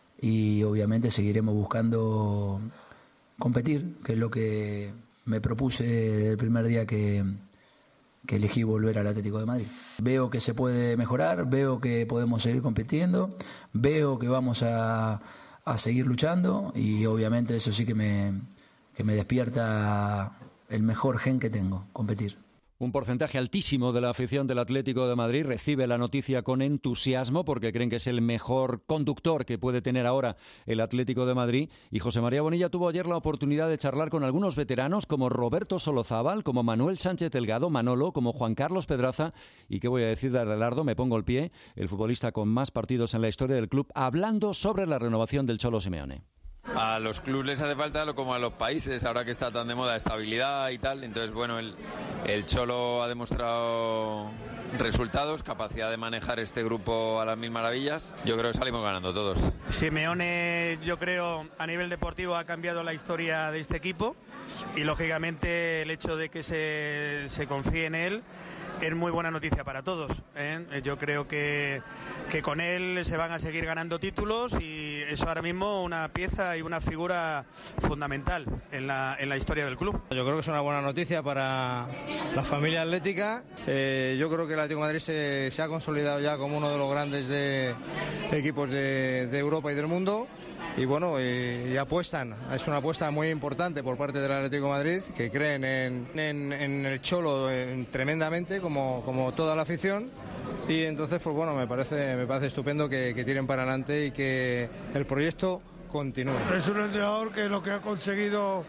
Speaker 19: y obviamente seguiremos buscando competir, que es lo que me propuse desde el primer día que, que elegí volver al Atlético de Madrid. Veo que se puede mejorar, veo que podemos seguir compitiendo, veo que vamos a, a seguir luchando, y obviamente eso sí que me, que me despierta el mejor gen que tengo, competir.
Speaker 2: Un porcentaje altísimo de la afición del Atlético de Madrid recibe la noticia con entusiasmo porque creen que es el mejor conductor que puede tener ahora el Atlético de Madrid. Y José María Bonilla tuvo ayer la oportunidad de charlar con algunos veteranos como Roberto Solozábal, como Manuel Sánchez Delgado, Manolo, como Juan Carlos Pedraza. Y qué voy a decir de Adelardo, me pongo el pie, el futbolista con más partidos en la historia del club, hablando sobre la renovación del Cholo Simeone.
Speaker 20: A los clubes les hace falta, como a los países, ahora que está tan de moda, estabilidad y tal. Entonces, bueno, el, el Cholo ha demostrado resultados, capacidad de manejar este grupo a las mil maravillas. Yo creo que salimos ganando todos.
Speaker 21: Simeone, yo creo, a nivel deportivo ha cambiado la historia de este equipo y, lógicamente, el hecho de que se, se confíe en él es muy buena noticia para todos, ¿eh? Yo creo que, que con él se van a seguir ganando títulos y es ahora mismo una pieza y una figura fundamental en la, en la historia del club.
Speaker 22: Yo creo que es una buena noticia para la familia atlética. Eh, yo creo que el Atlético de Madrid se, se ha consolidado ya como uno de los grandes de, de equipos de, de Europa y del mundo. Y bueno, y, y apuestan, es una apuesta muy importante por parte del Atlético de Madrid, que creen en, en, en el Cholo en, tremendamente, como, como toda la afición. Y entonces, pues bueno, me parece, me parece estupendo que, que tiren para adelante y que el proyecto continúe.
Speaker 23: Es un entrenador que lo que ha conseguido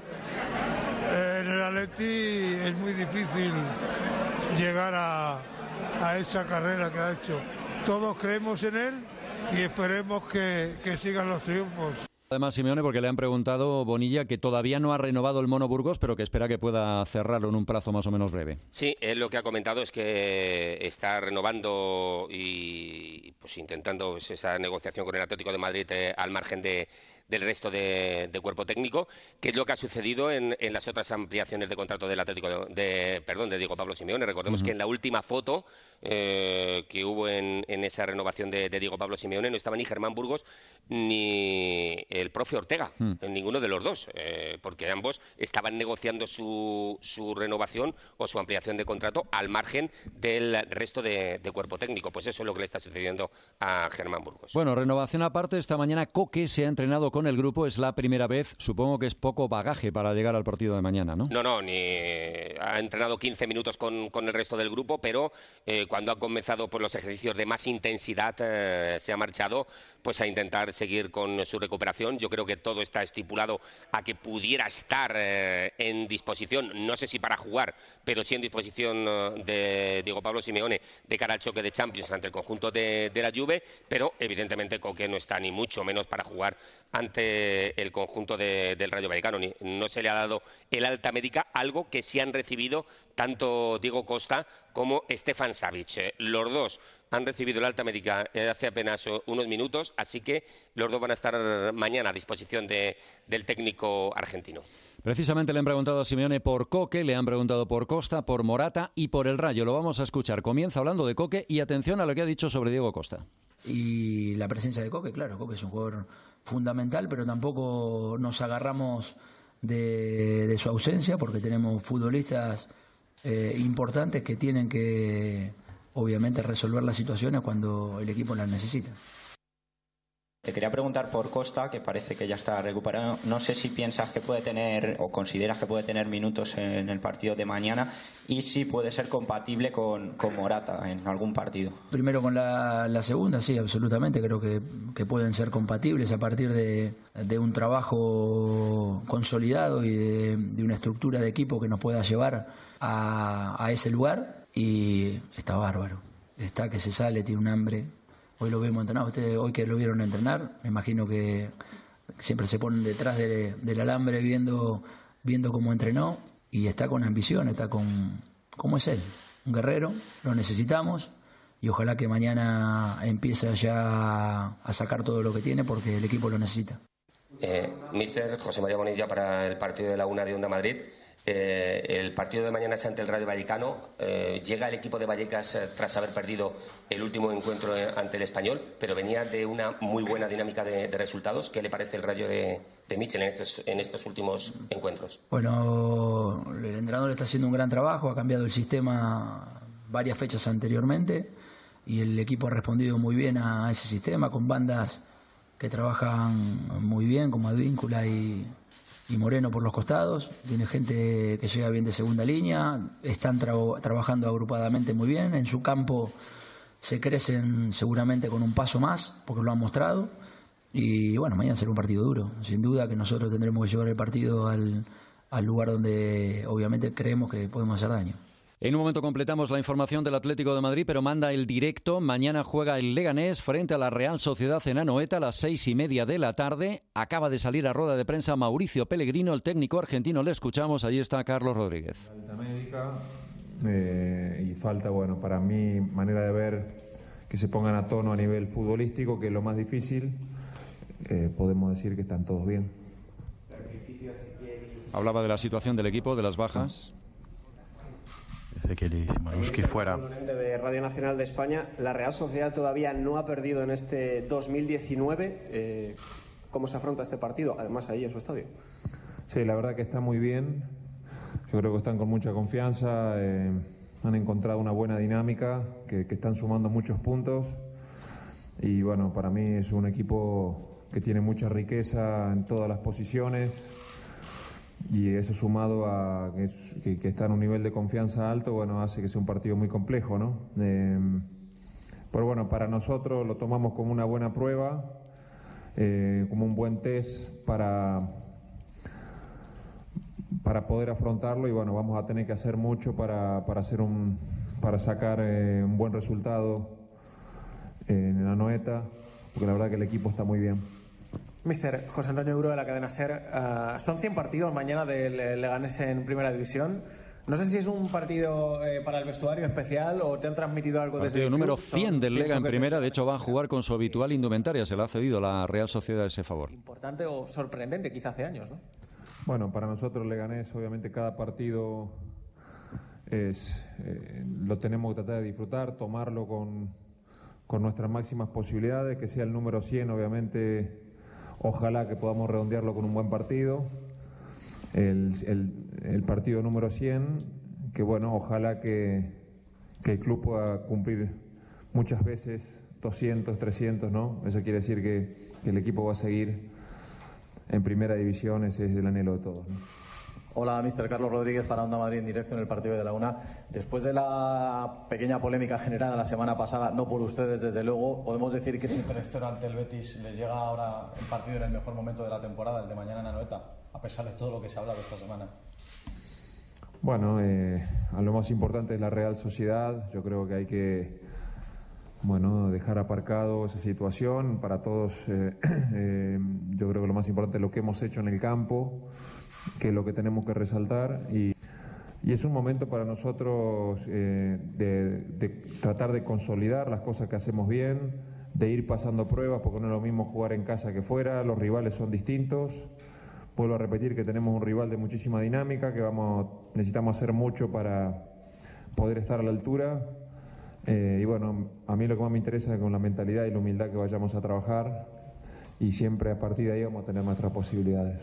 Speaker 23: en el Atleti es muy difícil llegar a, a esa carrera que ha hecho. Todos creemos en él y esperemos que, que sigan los triunfos.
Speaker 2: Además, Simeone, porque le han preguntado, Bonilla, que todavía no ha renovado el Mono Burgos, pero que espera que pueda cerrarlo en un plazo más o menos breve.
Speaker 18: Sí, él lo que ha comentado es que está renovando y pues intentando pues, esa negociación con el Atlético de Madrid eh, al margen de del resto de, de cuerpo técnico, que es lo que ha sucedido en, en las otras ampliaciones de contrato del Atlético de, de perdón de Diego Pablo Simeone. Recordemos uh-huh. que en la última foto eh, que hubo en, en esa renovación de, de Diego Pablo Simeone no estaba ni Germán Burgos ni el profe Ortega, uh-huh. en ninguno de los dos, eh, porque ambos estaban negociando su, su renovación o su ampliación de contrato al margen del resto de, de cuerpo técnico. Pues eso es lo que le está sucediendo a Germán Burgos.
Speaker 2: Bueno, renovación aparte, esta mañana Coque se ha entrenado con con el grupo, es la primera vez, supongo que es poco bagaje para llegar al partido de mañana, ¿no?
Speaker 18: No, no, ni ha entrenado quince minutos con, con el resto del grupo, pero eh, cuando ha comenzado por los ejercicios de más intensidad eh, se ha marchado pues a intentar seguir con su recuperación. Yo creo que todo está estipulado a que pudiera estar eh, en disposición, no sé si para jugar, pero sí en disposición de Diego Pablo Simeone de cara al choque de Champions ante el conjunto de, de la Juve, pero evidentemente Coque no está ni mucho menos para jugar ante el conjunto de, del Rayo Vallecano. Ni, no se le ha dado el alta médica, algo que sí han recibido tanto Diego Costa como Stefan Savic. Eh, los dos han recibido el alta médica hace apenas unos minutos, así que los dos van a estar mañana a disposición de, del técnico argentino.
Speaker 2: Precisamente le han preguntado a Simeone por Coque, le han preguntado por Costa, por Morata y por el Rayo. Lo vamos a escuchar. Comienza hablando de Coque y atención a lo que ha dicho sobre Diego Costa.
Speaker 19: Y la presencia de Coque, claro, Coque es un jugador fundamental, pero tampoco nos agarramos de, de su ausencia, porque tenemos futbolistas eh, importantes que tienen que, obviamente, resolver las situaciones cuando el equipo las necesita.
Speaker 24: Te quería preguntar por Costa, que parece que ya está recuperado. No sé si piensas que puede tener o consideras que puede tener minutos en el partido de mañana y si puede ser compatible con, con Morata en algún partido.
Speaker 19: Primero con la, la segunda, sí, absolutamente. Creo que, que pueden ser compatibles a partir de, de un trabajo consolidado y de, de una estructura de equipo que nos pueda llevar a, a ese lugar. Y está bárbaro. Está que se sale, tiene un hambre. Hoy lo vemos entrenar, ustedes hoy que lo vieron entrenar, me imagino que siempre se ponen detrás de, del alambre viendo, viendo cómo entrenó y está con ambición, está con, ¿cómo es él? Un guerrero, lo necesitamos y ojalá que mañana empiece ya a sacar todo lo que tiene porque el equipo lo necesita.
Speaker 18: Eh, Mister José María Bonilla para el partido de la una de Onda Madrid. Eh, el partido de mañana es ante el Rayo Vallecano. Eh, llega el equipo de Vallecas eh, tras haber perdido el último encuentro eh, ante el Español, pero venía de una muy buena dinámica de, de resultados. ¿Qué le parece el Rayo de, de Michel en estos, en estos últimos encuentros?
Speaker 19: Bueno, el entrenador está haciendo un gran trabajo, ha cambiado el sistema varias fechas anteriormente y el equipo ha respondido muy bien a ese sistema con bandas que trabajan muy bien como Advíncula y y Moreno por los costados. Tiene gente que llega bien de segunda línea. Están tra- trabajando agrupadamente muy bien. En su campo se crecen seguramente con un paso más, porque lo han mostrado. Y bueno, mañana será un partido duro. Sin duda que nosotros tendremos que llevar el partido al, al lugar donde obviamente creemos que podemos hacer daño.
Speaker 2: En un momento completamos la información del Atlético de Madrid, pero manda el directo. Mañana juega el Leganés frente a la Real Sociedad en Anoeta a las seis y media de la tarde. Acaba de salir a rueda de prensa Mauricio Pellegrino, el técnico argentino. Le escuchamos, allí está Carlos Rodríguez.
Speaker 4: Alta médica eh, y falta, bueno, para mi manera de ver, que se pongan a tono a nivel futbolístico, que es lo más difícil. Eh, podemos decir que están todos bien.
Speaker 2: Hablaba de la situación del equipo, de las bajas.
Speaker 5: Ezequiel y Simaruski fuera.
Speaker 6: De Radio Nacional de España, la Real Sociedad todavía no ha perdido en este dos mil diecinueve. Eh, ¿Cómo se afronta este partido? Además, ahí en su estadio.
Speaker 4: Sí, la verdad que está muy bien. Yo creo que están con mucha confianza. Eh, han encontrado una buena dinámica, que, que están sumando muchos puntos. Y bueno, para mí es un equipo que tiene mucha riqueza en todas las posiciones. Y eso sumado a que, es, que, que está en un nivel de confianza alto, bueno, hace que sea un partido muy complejo, ¿no? Eh, pero bueno, para nosotros lo tomamos como una buena prueba, eh, como un buen test para, para poder afrontarlo, y bueno, vamos a tener que hacer mucho para, para, hacer un, para sacar eh, un buen resultado en la Anoeta, porque la verdad que el equipo está muy bien.
Speaker 9: Mister José Antonio Duro de la cadena SER, uh, son cien partidos mañana del Leganés en Primera División. No sé si es un partido eh, para el vestuario especial o te han transmitido algo desde el
Speaker 2: partido número
Speaker 9: club.
Speaker 2: cien del Lega en Primera. De hecho, va a jugar con su habitual indumentaria. Se le ha cedido la Real Sociedad ese favor.
Speaker 9: Importante o sorprendente, quizá hace años, ¿no?
Speaker 4: Bueno, para nosotros Leganés, obviamente cada partido es, eh, lo tenemos que tratar de disfrutar, tomarlo con, con nuestras máximas posibilidades, que sea el número cien, obviamente. Ojalá que podamos redondearlo con un buen partido. El, el, el partido número cien, que bueno, ojalá que, que el club pueda cumplir muchas veces doscientos, trescientos, ¿no? Eso quiere decir que, que el equipo va a seguir en Primera División, ese es el anhelo de todos, ¿no?
Speaker 25: Hola, mister Carlos Rodríguez para Onda Madrid en directo en el partido de la UNA. Después de la pequeña polémica generada la semana pasada, no por ustedes desde luego, podemos decir que el tres cero ante el Betis les llega ahora el partido en el mejor momento de la temporada, el de mañana en Anoeta, a pesar de todo lo que se ha hablado esta semana.
Speaker 4: Bueno, eh, a lo más importante es la Real Sociedad. Yo creo que hay que, bueno, dejar aparcado esa situación. Para todos, eh, eh, yo creo que lo más importante es lo que hemos hecho en el campo, que es lo que tenemos que resaltar, y, y es un momento para nosotros eh, de, de tratar de consolidar las cosas que hacemos bien, de ir pasando pruebas, porque no es lo mismo jugar en casa que fuera, los rivales son distintos. Vuelvo a repetir que tenemos un rival de muchísima dinámica, que vamos necesitamos hacer mucho para poder estar a la altura, eh, y bueno, a mí lo que más me interesa es con la mentalidad y la humildad que vayamos a trabajar, y siempre a partir de ahí vamos a tener nuestras posibilidades.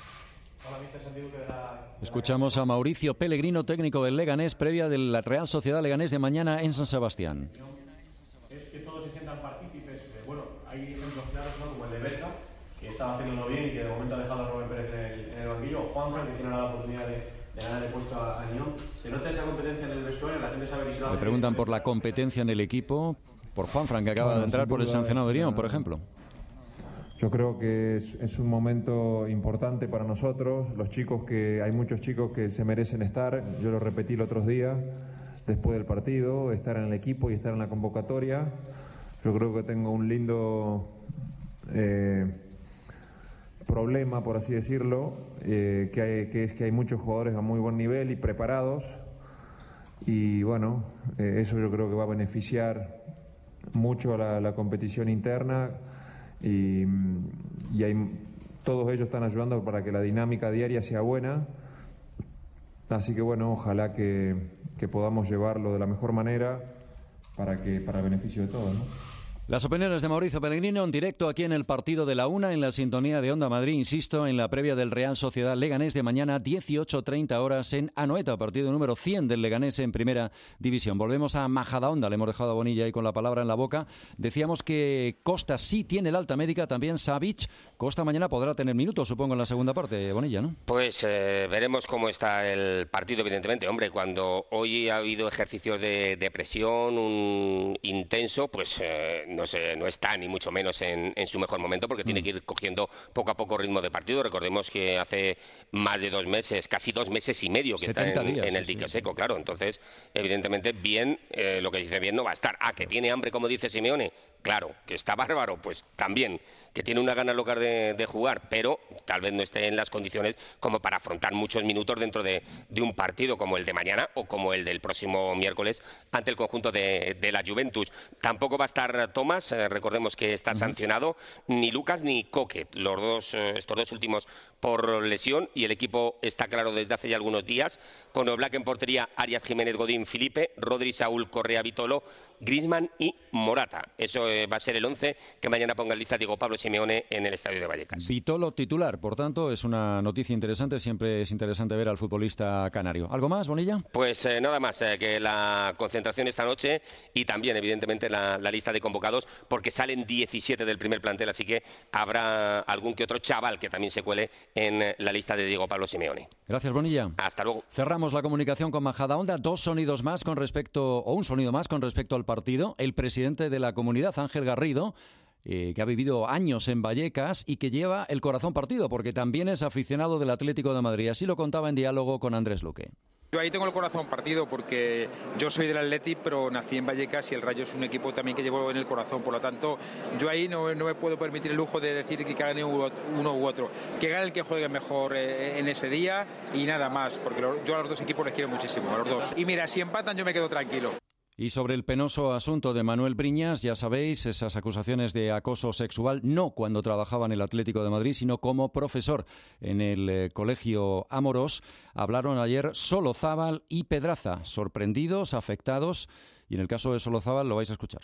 Speaker 2: Escuchamos a Mauricio Pellegrino, técnico del Leganés, previa de la Real Sociedad Leganés de mañana en San Sebastián.
Speaker 26: Es que todos se sientan partícipes. Eh, bueno, hay ejemplos claros, ¿no? Como el de Berga, que estaba haciéndolo bien y que de momento ha dejado a Robert Pérez en el, en el banquillo, o Juanfran, que tiene ahora la oportunidad de, de ganar el puesto a, a Lyon. ¿Se nota esa competencia en el vestuario? La gente sabe que se lo hace.
Speaker 2: Le preguntan por la competencia en el equipo, por Juanfran, que acaba bueno, de entrar por el sancionado de Lyon, por ejemplo.
Speaker 4: Yo creo que es, es un momento importante para nosotros, los chicos que hay muchos chicos que se merecen estar, yo lo repetí el otro día, después del partido, estar en el equipo y estar en la convocatoria. Yo creo que tengo un lindo eh, problema, por así decirlo, eh, que, hay, que es que hay muchos jugadores a muy buen nivel y preparados, y bueno, eh, eso yo creo que va a beneficiar mucho a la, la competición interna. Y, y hay, todos ellos están ayudando para que la dinámica diaria sea buena, así que bueno, ojalá que, que podamos llevarlo de la mejor manera para que para beneficio de todos, ¿no?
Speaker 2: Las opiniones de Mauricio Pellegrino en directo aquí en el partido de la una, en la sintonía de Onda Madrid, insisto, en la previa del Real Sociedad Leganés de mañana, dieciocho treinta horas en Anoeta, partido número cien del Leganés en Primera División. Volvemos a Majadahonda, le hemos dejado a Bonilla ahí con la palabra en la boca. Decíamos que Costa sí tiene el alta médica, también Savic. Costa mañana podrá tener minutos, supongo, en la segunda parte, Bonilla, ¿no?
Speaker 18: Pues eh, veremos cómo está el partido, evidentemente. Hombre, cuando hoy ha habido ejercicios de, de presión, un intenso, pues... Eh, no sé, no está ni mucho menos en, en su mejor momento porque mm. tiene que ir cogiendo poco a poco ritmo de partido. Recordemos que hace más de dos meses, casi dos meses y medio que está en, días, en el dique sí, seco, sí. Claro. Entonces, evidentemente, bien, eh, lo que dice bien no va a estar. Ah, que tiene hambre, como dice Simeone. Claro, que está bárbaro, pues también, que tiene una gana loca de, de jugar, pero tal vez no esté en las condiciones como para afrontar muchos minutos dentro de, de un partido como el de mañana o como el del próximo miércoles ante el conjunto de, de la Juventus. Tampoco va a estar Tomás, eh, recordemos que está uh-huh. sancionado, ni Lucas ni Coque, los dos, eh, estos dos últimos por lesión, y el equipo está claro desde hace ya algunos días, con Oblak en portería, Arias, Jiménez, Godín, Felipe, Rodri, Saúl, Correa, Vitolo, Griezmann y Morata. Eso eh, va a ser el once que mañana ponga en lista Diego Pablo Simeone en el estadio de Vallecas.
Speaker 2: Vitolo titular, por tanto, es una noticia interesante. Siempre es interesante ver al futbolista canario. ¿Algo más, Bonilla?
Speaker 18: Pues eh, nada más, eh, que la concentración esta noche y también, evidentemente, la, la lista de convocados, porque salen diecisiete del primer plantel, así que habrá algún que otro chaval que también se cuele en la lista de Diego Pablo Simeone.
Speaker 2: Gracias, Bonilla.
Speaker 18: Hasta luego.
Speaker 2: Cerramos la comunicación con Majadahonda. Dos sonidos más con respecto, o un sonido más con respecto al partido. El presidente de la comunidad, Ángel Garrido, eh, que ha vivido años en Vallecas y que lleva el corazón partido, porque también es aficionado del Atlético de Madrid. Así lo contaba en diálogo con Andrés Luque.
Speaker 1: Yo ahí tengo el corazón partido porque yo soy del Atleti, pero nací en Vallecas y el Rayo es un equipo también que llevo en el corazón. Por lo tanto, yo ahí no, no me puedo permitir el lujo de decir que gane uno u otro. Que gane el que juegue mejor eh, en ese día y nada más, porque lo, yo a los dos equipos les quiero muchísimo, a los dos. Y mira, si empatan yo me quedo tranquilo.
Speaker 2: Y sobre el penoso asunto de Manuel Briñas, ya sabéis, esas acusaciones de acoso sexual, no cuando trabajaba en el Atlético de Madrid, sino como profesor en el eh, Colegio Amorós, hablaron ayer Solozábal y Pedraza, sorprendidos, afectados, y en el caso de Solozábal lo vais a escuchar.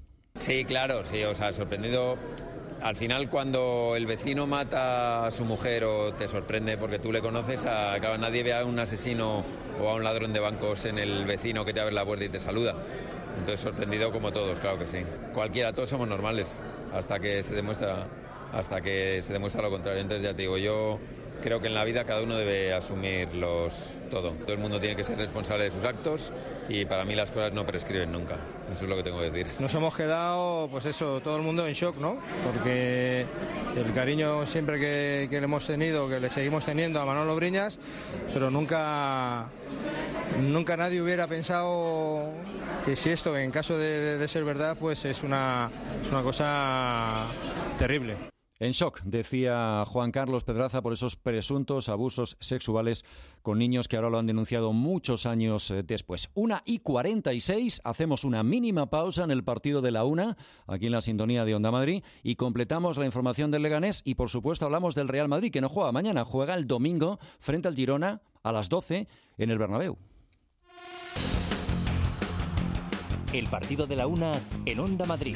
Speaker 20: Sí, claro, sí, o sea, sorprendido. Al final, cuando el vecino mata a su mujer o te sorprende porque tú le conoces, a, claro, nadie ve a un asesino o a un ladrón de bancos en el vecino que te abre la puerta y te saluda. Entonces, sorprendido como todos, claro que sí. Cualquiera, todos somos normales hasta que se demuestra, hasta que se demuestra lo contrario. Entonces, ya te digo, yo creo que en la vida cada uno debe asumir los, todo. Todo el mundo tiene que ser responsable de sus actos y para mí las cosas no prescriben nunca. Eso es lo que tengo que decir.
Speaker 22: Nos hemos quedado, pues eso, todo el mundo en shock, ¿no? Porque el cariño siempre que, que le hemos tenido, que le seguimos teniendo a Manolo Briñas, pero nunca, nunca nadie hubiera pensado que si esto, en caso de, de, de ser verdad, pues es una, es una cosa terrible.
Speaker 2: En shock, decía Juan Carlos Pedraza, por esos presuntos abusos sexuales con niños que ahora lo han denunciado muchos años después. Una y cuarenta y seis, hacemos una mínima pausa en el partido de la una, aquí en la sintonía de Onda Madrid, y completamos la información del Leganés y, por supuesto, hablamos del Real Madrid, que no juega mañana, juega el domingo frente al Girona a las doce en el Bernabéu.
Speaker 7: El partido de la una en Onda Madrid.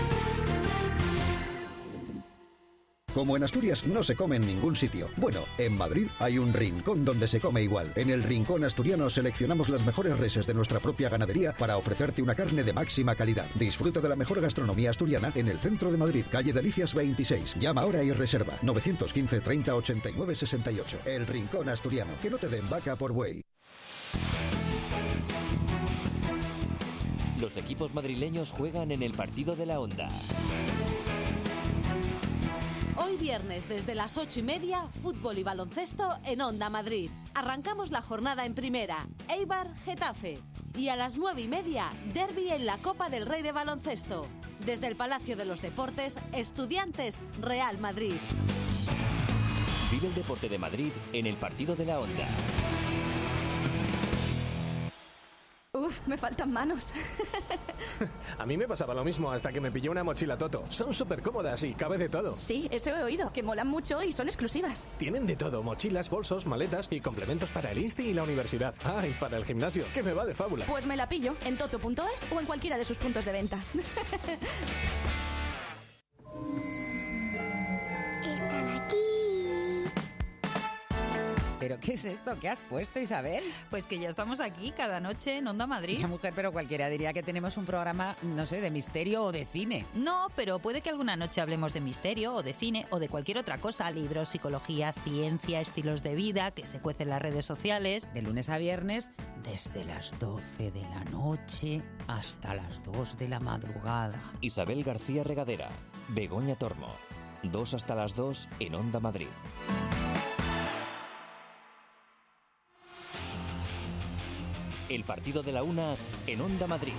Speaker 8: Como en Asturias no se come en ningún sitio. Bueno, en Madrid hay un rincón donde se come igual. En el Rincón Asturiano seleccionamos las mejores reses de nuestra propia ganadería para ofrecerte una carne de máxima calidad. Disfruta de la mejor gastronomía asturiana en el centro de Madrid, calle Delicias veintiséis. Llama ahora y reserva nueve uno cinco, treinta, ochenta y nueve, sesenta y ocho. El Rincón Asturiano. Que no te den vaca por buey.
Speaker 7: Los equipos madrileños juegan en el partido de la Onda.
Speaker 10: Hoy viernes desde las ocho y media, fútbol y baloncesto en Onda Madrid. Arrancamos la jornada en primera, Eibar Getafe. Y a las nueve y media, derbi en la Copa del Rey de Baloncesto. Desde el Palacio de los Deportes, Estudiantes Real Madrid.
Speaker 7: Vive el deporte de Madrid en el partido de la Onda.
Speaker 3: Uf, me faltan manos.
Speaker 11: A mí me pasaba lo mismo hasta que me pillé una mochila Toto. Son súper cómodas y cabe de todo.
Speaker 3: Sí, eso he oído, que molan mucho y son exclusivas.
Speaker 11: Tienen de todo, mochilas, bolsos, maletas y complementos para el insti y la universidad. Ah, y para el gimnasio, que me va de fábula.
Speaker 3: Pues me la pillo en toto punto es o en cualquiera de sus puntos de venta.
Speaker 12: Están aquí. ¿Pero qué es esto? ¿Qué has puesto, Isabel?
Speaker 13: Pues que ya estamos aquí cada noche en Onda Madrid.
Speaker 12: Ya, mujer, pero cualquiera diría que tenemos un programa, no sé, de misterio o de cine.
Speaker 13: No, pero puede que alguna noche hablemos de misterio o de cine o de cualquier otra cosa. Libros, psicología, ciencia, estilos de vida, que se cuecen en las redes sociales.
Speaker 12: De lunes a viernes, desde las doce de la noche hasta las dos de la madrugada.
Speaker 7: Isabel García Regadera, Begoña Tormo. Dos hasta las dos en Onda Madrid. El partido de la una en Onda Madrid.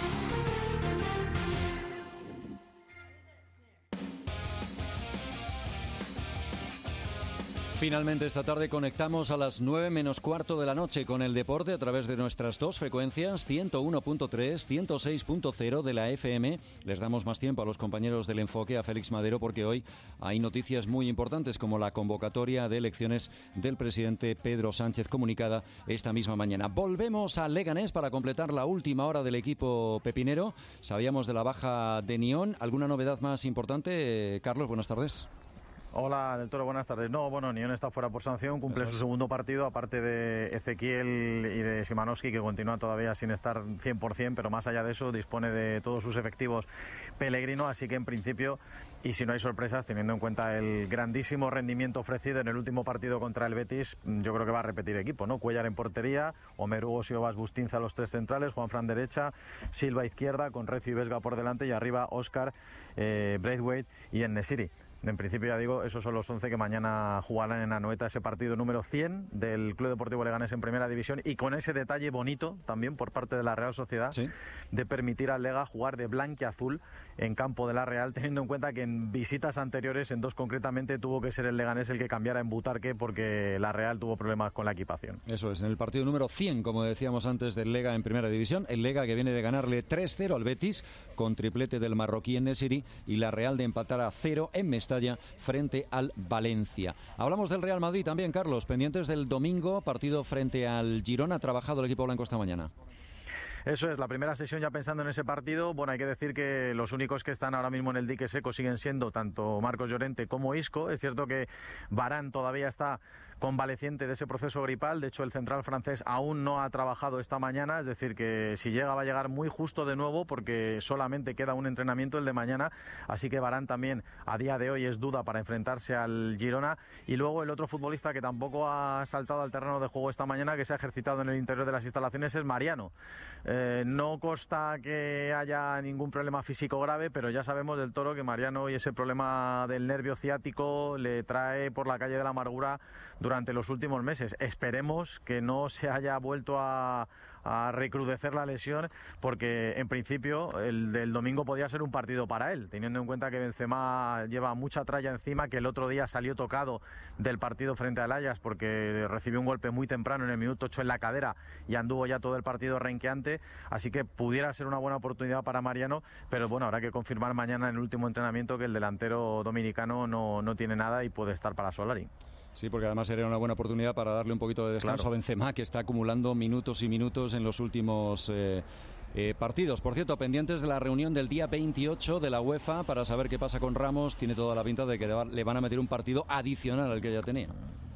Speaker 2: Finalmente esta tarde conectamos a las nueve menos cuarto de la noche con el deporte a través de nuestras dos frecuencias, ciento uno punto tres, ciento seis punto cero de la F M. Les damos más tiempo a los compañeros del Enfoque, a Félix Madero, porque hoy hay noticias muy importantes como la convocatoria de elecciones del presidente Pedro Sánchez comunicada esta misma mañana. Volvemos a Leganés para completar la última hora del equipo pepinero. Sabíamos de la baja de Nión. ¿Alguna novedad más importante? Carlos, buenas tardes.
Speaker 14: Hola, del Toro, buenas tardes. No, bueno, Nión está fuera por sanción, cumple su segundo partido, aparte de Ezequiel y de Szymanowski, que continúa todavía sin estar cien por cien, pero más allá de eso dispone de todos sus efectivos Pellegrino, así que en principio, y si no hay sorpresas, teniendo en cuenta el grandísimo rendimiento ofrecido en el último partido contra el Betis, yo creo que va a repetir equipo, ¿no? Cuellar en portería, Omer Hugo, Siobas, Bustinza, los tres centrales, Juanfran derecha, Silva izquierda, con Recio y Vesga por delante, y arriba Óscar, eh, Braithwaite y En-Nesyri. En principio, ya digo, esos son los once que mañana jugarán en Anoeta ese partido número cien del Club Deportivo Leganés en Primera División, y con ese detalle bonito también por parte de la Real Sociedad, ¿sí?, de permitir al Lega jugar de blanquiazul en campo de la Real, teniendo en cuenta que en visitas anteriores, en dos concretamente, tuvo que ser el Leganés el que cambiara en Butarque porque la Real tuvo problemas con la equipación.
Speaker 2: Eso es, en el partido número cien, como decíamos antes, del Lega en Primera División, el Lega que viene de ganarle tres cero al Betis con triplete del marroquí En-Nesyri, y la Real de empatar a cero en Mestalla frente al Valencia. Hablamos del Real Madrid también, Carlos, pendientes del domingo, partido frente al Girona. ¿Ha trabajado el equipo blanco esta mañana?
Speaker 14: Eso es, la primera sesión ya pensando en ese partido. Bueno, hay que decir que los únicos que están ahora mismo en el dique seco siguen siendo tanto Marcos Llorente como Isco. Es cierto que Varane todavía está convaleciente de ese proceso gripal. De hecho, el central francés aún no ha trabajado esta mañana, es decir, que si llega va a llegar muy justo de nuevo porque solamente queda un entrenamiento, el de mañana. Así que Varane también a día de hoy es duda para enfrentarse al Girona. Y luego el otro futbolista que tampoco ha saltado al terreno de juego esta mañana, que se ha ejercitado en el interior de las instalaciones, es Mariano. Eh, no consta que haya ningún problema físico grave, pero ya sabemos del Toro que Mariano y ese problema del nervio ciático le trae por la calle de la amargura durante los últimos meses. Esperemos que no se haya vuelto a, a recrudecer la lesión, porque en principio el del domingo podía ser un partido para él, teniendo en cuenta que Benzema lleva mucha tralla encima, que el otro día salió tocado del partido frente al Ajax porque recibió un golpe muy temprano en el minuto ocho en la cadera y anduvo ya todo el partido renqueante, así que pudiera ser una buena oportunidad para Mariano, pero bueno, habrá que confirmar mañana en el último entrenamiento que el delantero dominicano no, no tiene nada y puede estar para Solari.
Speaker 2: Sí, porque además sería una buena oportunidad para darle un poquito de descanso claro. a Benzema, que está acumulando minutos y minutos en los últimos eh, eh, partidos. Por cierto, pendientes de la reunión del día veintiocho de la UEFA para saber qué pasa con Ramos. Tiene toda la pinta de que le van a meter un partido adicional al que ya tenía.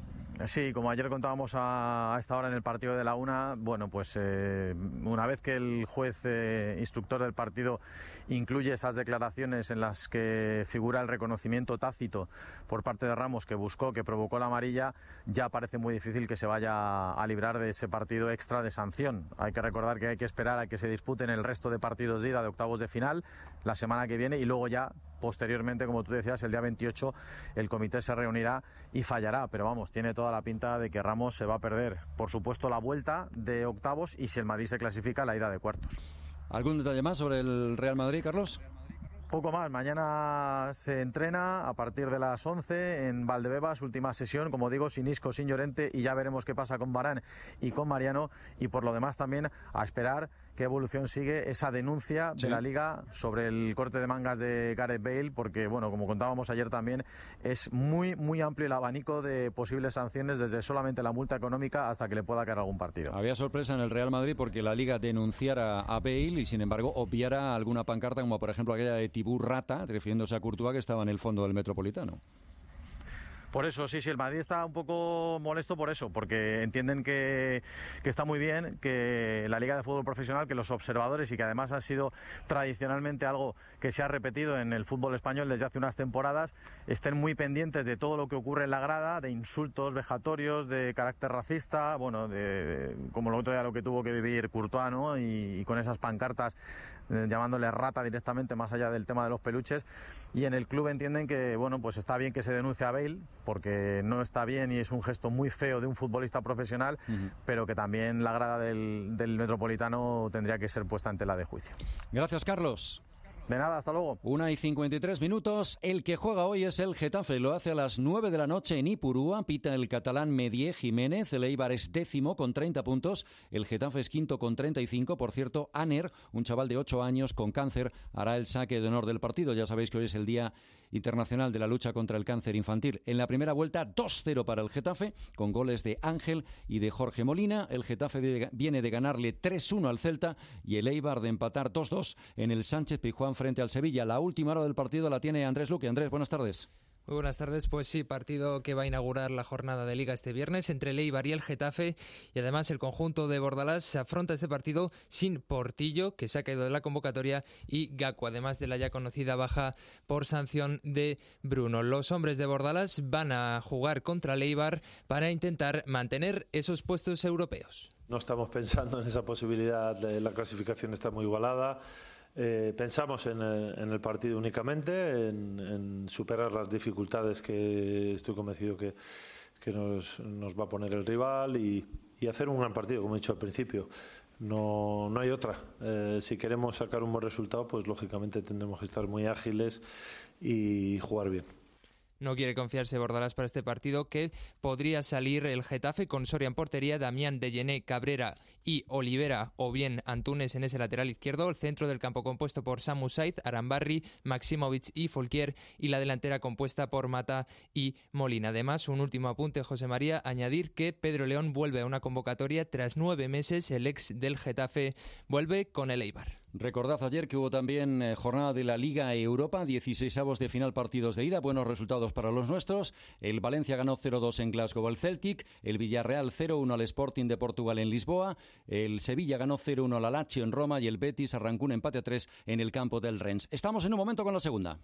Speaker 14: Sí, como ayer contábamos a, a esta hora en el partido de la una, bueno, pues eh, una vez que el juez eh, instructor del partido incluye esas declaraciones en las que figura el reconocimiento tácito por parte de Ramos que buscó, que provocó la amarilla, ya parece muy difícil que se vaya a librar de ese partido extra de sanción. Hay que recordar que hay que esperar a que se disputen el resto de partidos de ida de octavos de final la semana que viene y luego ya posteriormente, como tú decías, el día veintiocho el comité se reunirá y fallará, pero vamos, tiene toda la pinta de que Ramos se va a perder, por supuesto, la vuelta de octavos y si el Madrid se clasifica, la ida de cuartos.
Speaker 2: ¿Algún detalle más sobre el Real Madrid, Carlos?
Speaker 14: Poco más, mañana se entrena a partir de las once en Valdebebas, última sesión, como digo, sin Isco, sin Llorente, y ya veremos qué pasa con Varane y con Mariano, y por lo demás también a esperar qué evolución sigue esa denuncia sí. de la Liga sobre el corte de mangas de Gareth Bale, porque, bueno, como contábamos ayer también, es muy, muy amplio el abanico de posibles sanciones, desde solamente la multa económica hasta que le pueda caer algún partido.
Speaker 2: Había sorpresa en el Real Madrid porque la Liga denunciara a Bale y, sin embargo, obviara alguna pancarta, como por ejemplo aquella de Tibú Rata, refiriéndose a Courtois, que estaba en el fondo del Metropolitano.
Speaker 14: Por eso, sí, sí, el Madrid está un poco molesto por eso, porque entienden que, que está muy bien que la Liga de Fútbol Profesional, que los observadores, y que además ha sido tradicionalmente algo que se ha repetido en el fútbol español desde hace unas temporadas, estén muy pendientes de todo lo que ocurre en la grada, de insultos vejatorios, de carácter racista, bueno, de, de, como el otro día lo que tuvo que vivir Courtois, ¿no? y, y con esas pancartas eh, llamándole rata directamente, más allá del tema de los peluches, y en el club entienden que, bueno, pues está bien que se denuncie a Bale, porque no está bien y es un gesto muy feo de un futbolista profesional, uh-huh. pero que también la grada del, del Metropolitano tendría que ser puesta en tela de juicio.
Speaker 2: Gracias, Carlos.
Speaker 14: De nada, hasta luego.
Speaker 2: Una y cincuenta y tres minutos. El que juega hoy es el Getafe. Lo hace a las nueve de la noche en Ipurúa. Pita el catalán Medié Jiménez. El Eibar es décimo con treinta puntos. El Getafe es quinto con treinta y cinco. Por cierto, Aner, un chaval de ocho años con cáncer, hará el saque de honor del partido. Ya sabéis que hoy es el Día Internacional de la Lucha contra el Cáncer Infantil. En la primera vuelta, dos cero para el Getafe, con goles de Ángel y de Jorge Molina. El Getafe viene de ganarle tres uno al Celta y el Eibar de empatar dos dos en el Sánchez Pizjuán frente al Sevilla. La última hora del partido la tiene Andrés Luque. Andrés, buenas tardes.
Speaker 15: Muy buenas tardes, pues sí, partido que va a inaugurar la jornada de Liga este viernes entre el Eibar y el Getafe, y además el conjunto de Bordalás se afronta este partido sin Portillo, que se ha caído de la convocatoria, y Gaku, además de la ya conocida baja por sanción de Bruno. Los hombres de Bordalás van a jugar contra el Eibar para intentar mantener esos puestos europeos.
Speaker 16: No estamos pensando en esa posibilidad, la clasificación está muy igualada. Eh, pensamos en el, en el partido únicamente, en, en superar las dificultades que estoy convencido que, que nos, nos va a poner el rival y, y hacer un gran partido, como he dicho al principio. No, no hay otra. Eh, si queremos sacar un buen resultado, pues lógicamente tendremos que estar muy ágiles y jugar bien.
Speaker 15: No quiere confiarse Bordalás para este partido, que podría salir el Getafe con Soria en portería, Damián, Deyené, Cabrera y Olivera, o bien Antunes en ese lateral izquierdo, el centro del campo compuesto por Samu Saiz, Arambarri, Maximovic y Folquier, y la delantera compuesta por Mata y Molina. Además, un último apunte, José María, añadir que Pedro León vuelve a una convocatoria tras nueve meses. El ex del Getafe vuelve con el Eibar.
Speaker 2: Recordad ayer que hubo también eh, jornada de la Liga Europa, dieciseisavos de final, partidos de ida, buenos resultados para los nuestros. El Valencia ganó cero dos en Glasgow al Celtic, el Villarreal cero uno al Sporting de Portugal en Lisboa, el Sevilla ganó cero uno al Lazio en Roma y el Betis arrancó un empate a tres en el campo del Rennes. Estamos en un momento con la segunda.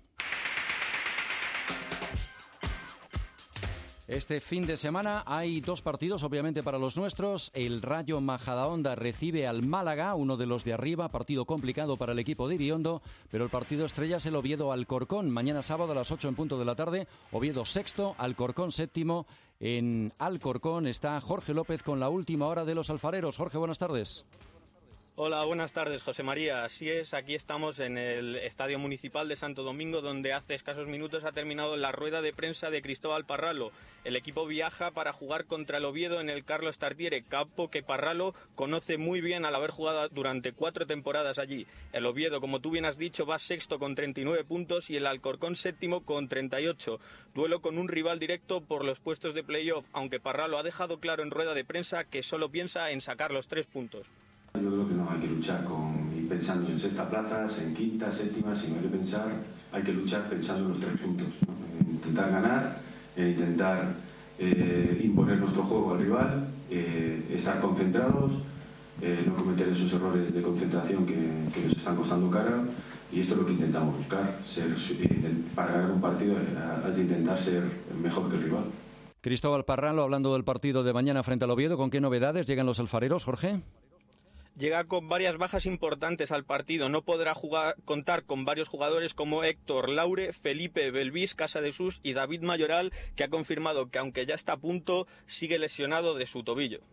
Speaker 2: Este fin de semana hay dos partidos, obviamente, para los nuestros. El Rayo Majadahonda recibe al Málaga, uno de los de arriba, partido complicado para el equipo de Iriondo, pero el partido estrella es el Oviedo Alcorcón. Mañana sábado a las ocho en punto de la tarde, Oviedo sexto, Alcorcón séptimo. En Alcorcón está Jorge López con la última hora de los alfareros. Jorge, buenas tardes.
Speaker 17: Hola, buenas tardes, José María. Así es, aquí estamos en el Estadio Municipal de Santo Domingo, donde hace escasos minutos ha terminado la rueda de prensa de Cristóbal Parralo. El equipo viaja para jugar contra el Oviedo en el Carlos Tartiere, campo que Parralo conoce muy bien al haber jugado durante cuatro temporadas allí. El Oviedo, como tú bien has dicho, va sexto con treinta y nueve puntos y el Alcorcón séptimo con treinta y ocho. Duelo con un rival directo por los puestos de playoff, aunque Parralo ha dejado claro en rueda de prensa que solo piensa en sacar los tres puntos.
Speaker 21: Yo creo que no hay que luchar con, pensando en sexta plazas, en quinta, séptima, sino hay que pensar, hay que luchar pensando en los tres puntos, ¿no? Intentar ganar, eh, intentar eh, imponer nuestro juego al rival, eh, estar concentrados, eh, no cometer esos errores de concentración que, que nos están costando cara, y esto es lo que intentamos buscar, ser, para ganar un partido has de intentar ser mejor que el rival.
Speaker 2: Cristóbal Parralo, hablando del partido de mañana frente al Oviedo, ¿con qué novedades llegan los alfareros, Jorge?
Speaker 17: Llega con varias bajas importantes al partido. No podrá jugar, contar con varios jugadores como Héctor Laure, Felipe Belvis, Casadesús y David Mayoral, que ha confirmado que aunque ya está a punto, sigue lesionado de su tobillo.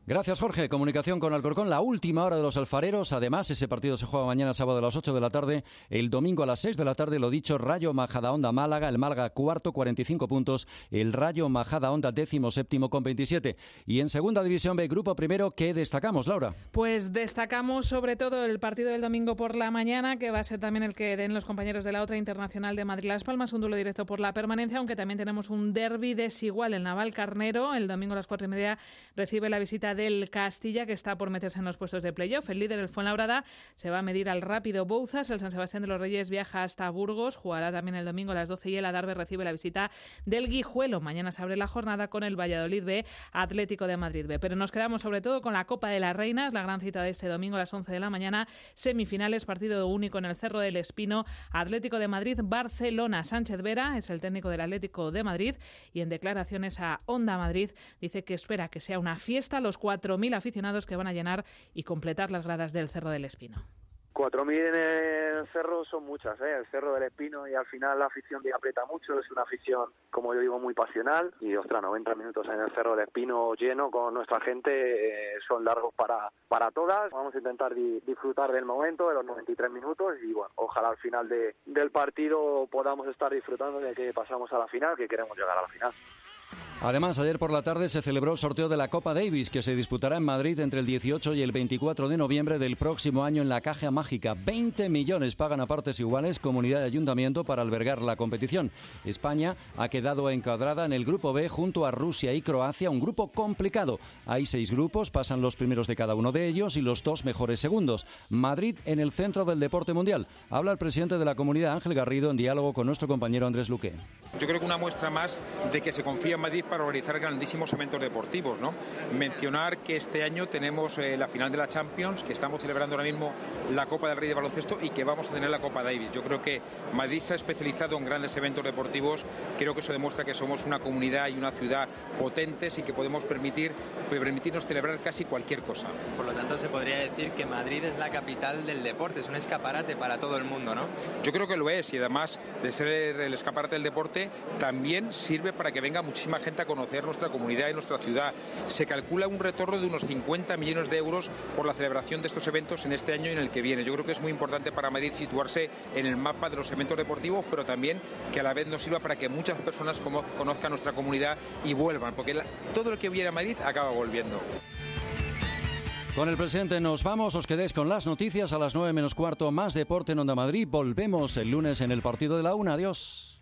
Speaker 2: Gracias, Jorge. Comunicación con Alcorcón, la última hora de los alfareros. Además, ese partido se juega mañana sábado a las ocho de la tarde, el domingo a las seis de la tarde, lo dicho, Rayo Majadahonda Málaga, el Málaga cuarto, cuarenta y cinco puntos, el Rayo Majadahonda décimo séptimo con veintisiete. Y en Segunda División B, Grupo Primero, ¿qué destacamos, Laura?
Speaker 5: Pues destacamos sobre todo el partido del domingo por la mañana, que va a ser también el que den los compañeros de la otra Internacional de Madrid-Las Palmas, un duelo directo por la permanencia, aunque también tenemos un derbi desigual. El Naval Carnero, el domingo a las cuatro y media, recibe la visita del Castilla, que está por meterse en los puestos de playoff. El líder, el Fuenlabrada, se va a medir al Rápido Bouzas. El San Sebastián de los Reyes viaja hasta Burgos, jugará también el domingo a las doce y el Adarve recibe la visita del Guijuelo. Mañana se abre la jornada con el Valladolid B, Atlético de Madrid B. Pero nos quedamos sobre todo con la Copa de las Reinas, la gran cita de este domingo a las once de la mañana, semifinales, partido único en el Cerro del Espino, Atlético de Madrid, Barcelona. Sánchez Vera es el técnico del Atlético de Madrid y en declaraciones a Onda Madrid dice que espera que sea una fiesta los cuatro mil aficionados que van a llenar y completar las gradas del Cerro del Espino.
Speaker 6: cuatro mil en el Cerro son muchas, ¿eh? El Cerro del Espino, y al final la afición le aprieta mucho, es una afición, como yo digo, muy pasional, y ostras, noventa minutos en el Cerro del Espino lleno con nuestra gente eh, son largos para, para todas. Vamos a intentar di- disfrutar del momento, de los noventa y tres minutos, y bueno, ojalá al final de, del partido podamos estar disfrutando de que pasamos a la final, que queremos llegar a la final.
Speaker 2: Además, ayer por la tarde se celebró el sorteo de la Copa Davis, que se disputará en Madrid entre el dieciocho y el veinticuatro de noviembre del próximo año en la Caja Mágica. veinte millones pagan a partes iguales comunidad y ayuntamiento para albergar la competición. España ha quedado encuadrada en el Grupo B junto a Rusia y Croacia, un grupo complicado. Hay seis grupos, pasan los primeros de cada uno de ellos y los dos mejores segundos. Madrid en el centro del deporte mundial. Habla el presidente de la comunidad, Ángel Garrido, en diálogo con nuestro compañero Andrés Luque.
Speaker 1: Yo creo que una muestra más de que se confía en Madrid para organizar grandísimos eventos deportivos, ¿no? Mencionar que este año tenemos eh, la final de la Champions, que estamos celebrando ahora mismo la Copa del Rey de baloncesto y que vamos a tener la Copa Davis. Yo creo que Madrid se ha especializado en grandes eventos deportivos. Creo que eso demuestra que somos una comunidad y una ciudad potentes y que podemos permitir, permitirnos celebrar casi cualquier cosa.
Speaker 9: Por lo tanto, se podría decir que Madrid es la capital del deporte, es un escaparate para todo el mundo, ¿no?
Speaker 1: Yo creo que lo es, y además de ser el escaparate del deporte, también sirve para que venga muchísima gente a conocer nuestra comunidad y nuestra ciudad. Se calcula un retorno de unos cincuenta millones de euros por la celebración de estos eventos en este año y en el que viene. Yo creo que es muy importante para Madrid situarse en el mapa de los eventos deportivos, pero también que a la vez nos sirva para que muchas personas conozcan nuestra comunidad y vuelvan, porque la, todo el que viene a Madrid acaba volviendo.
Speaker 2: Con el presidente nos vamos, os quedéis con las noticias a las nueve menos cuarto, más deporte en Onda Madrid. Volvemos el lunes en el partido de la una. Adiós.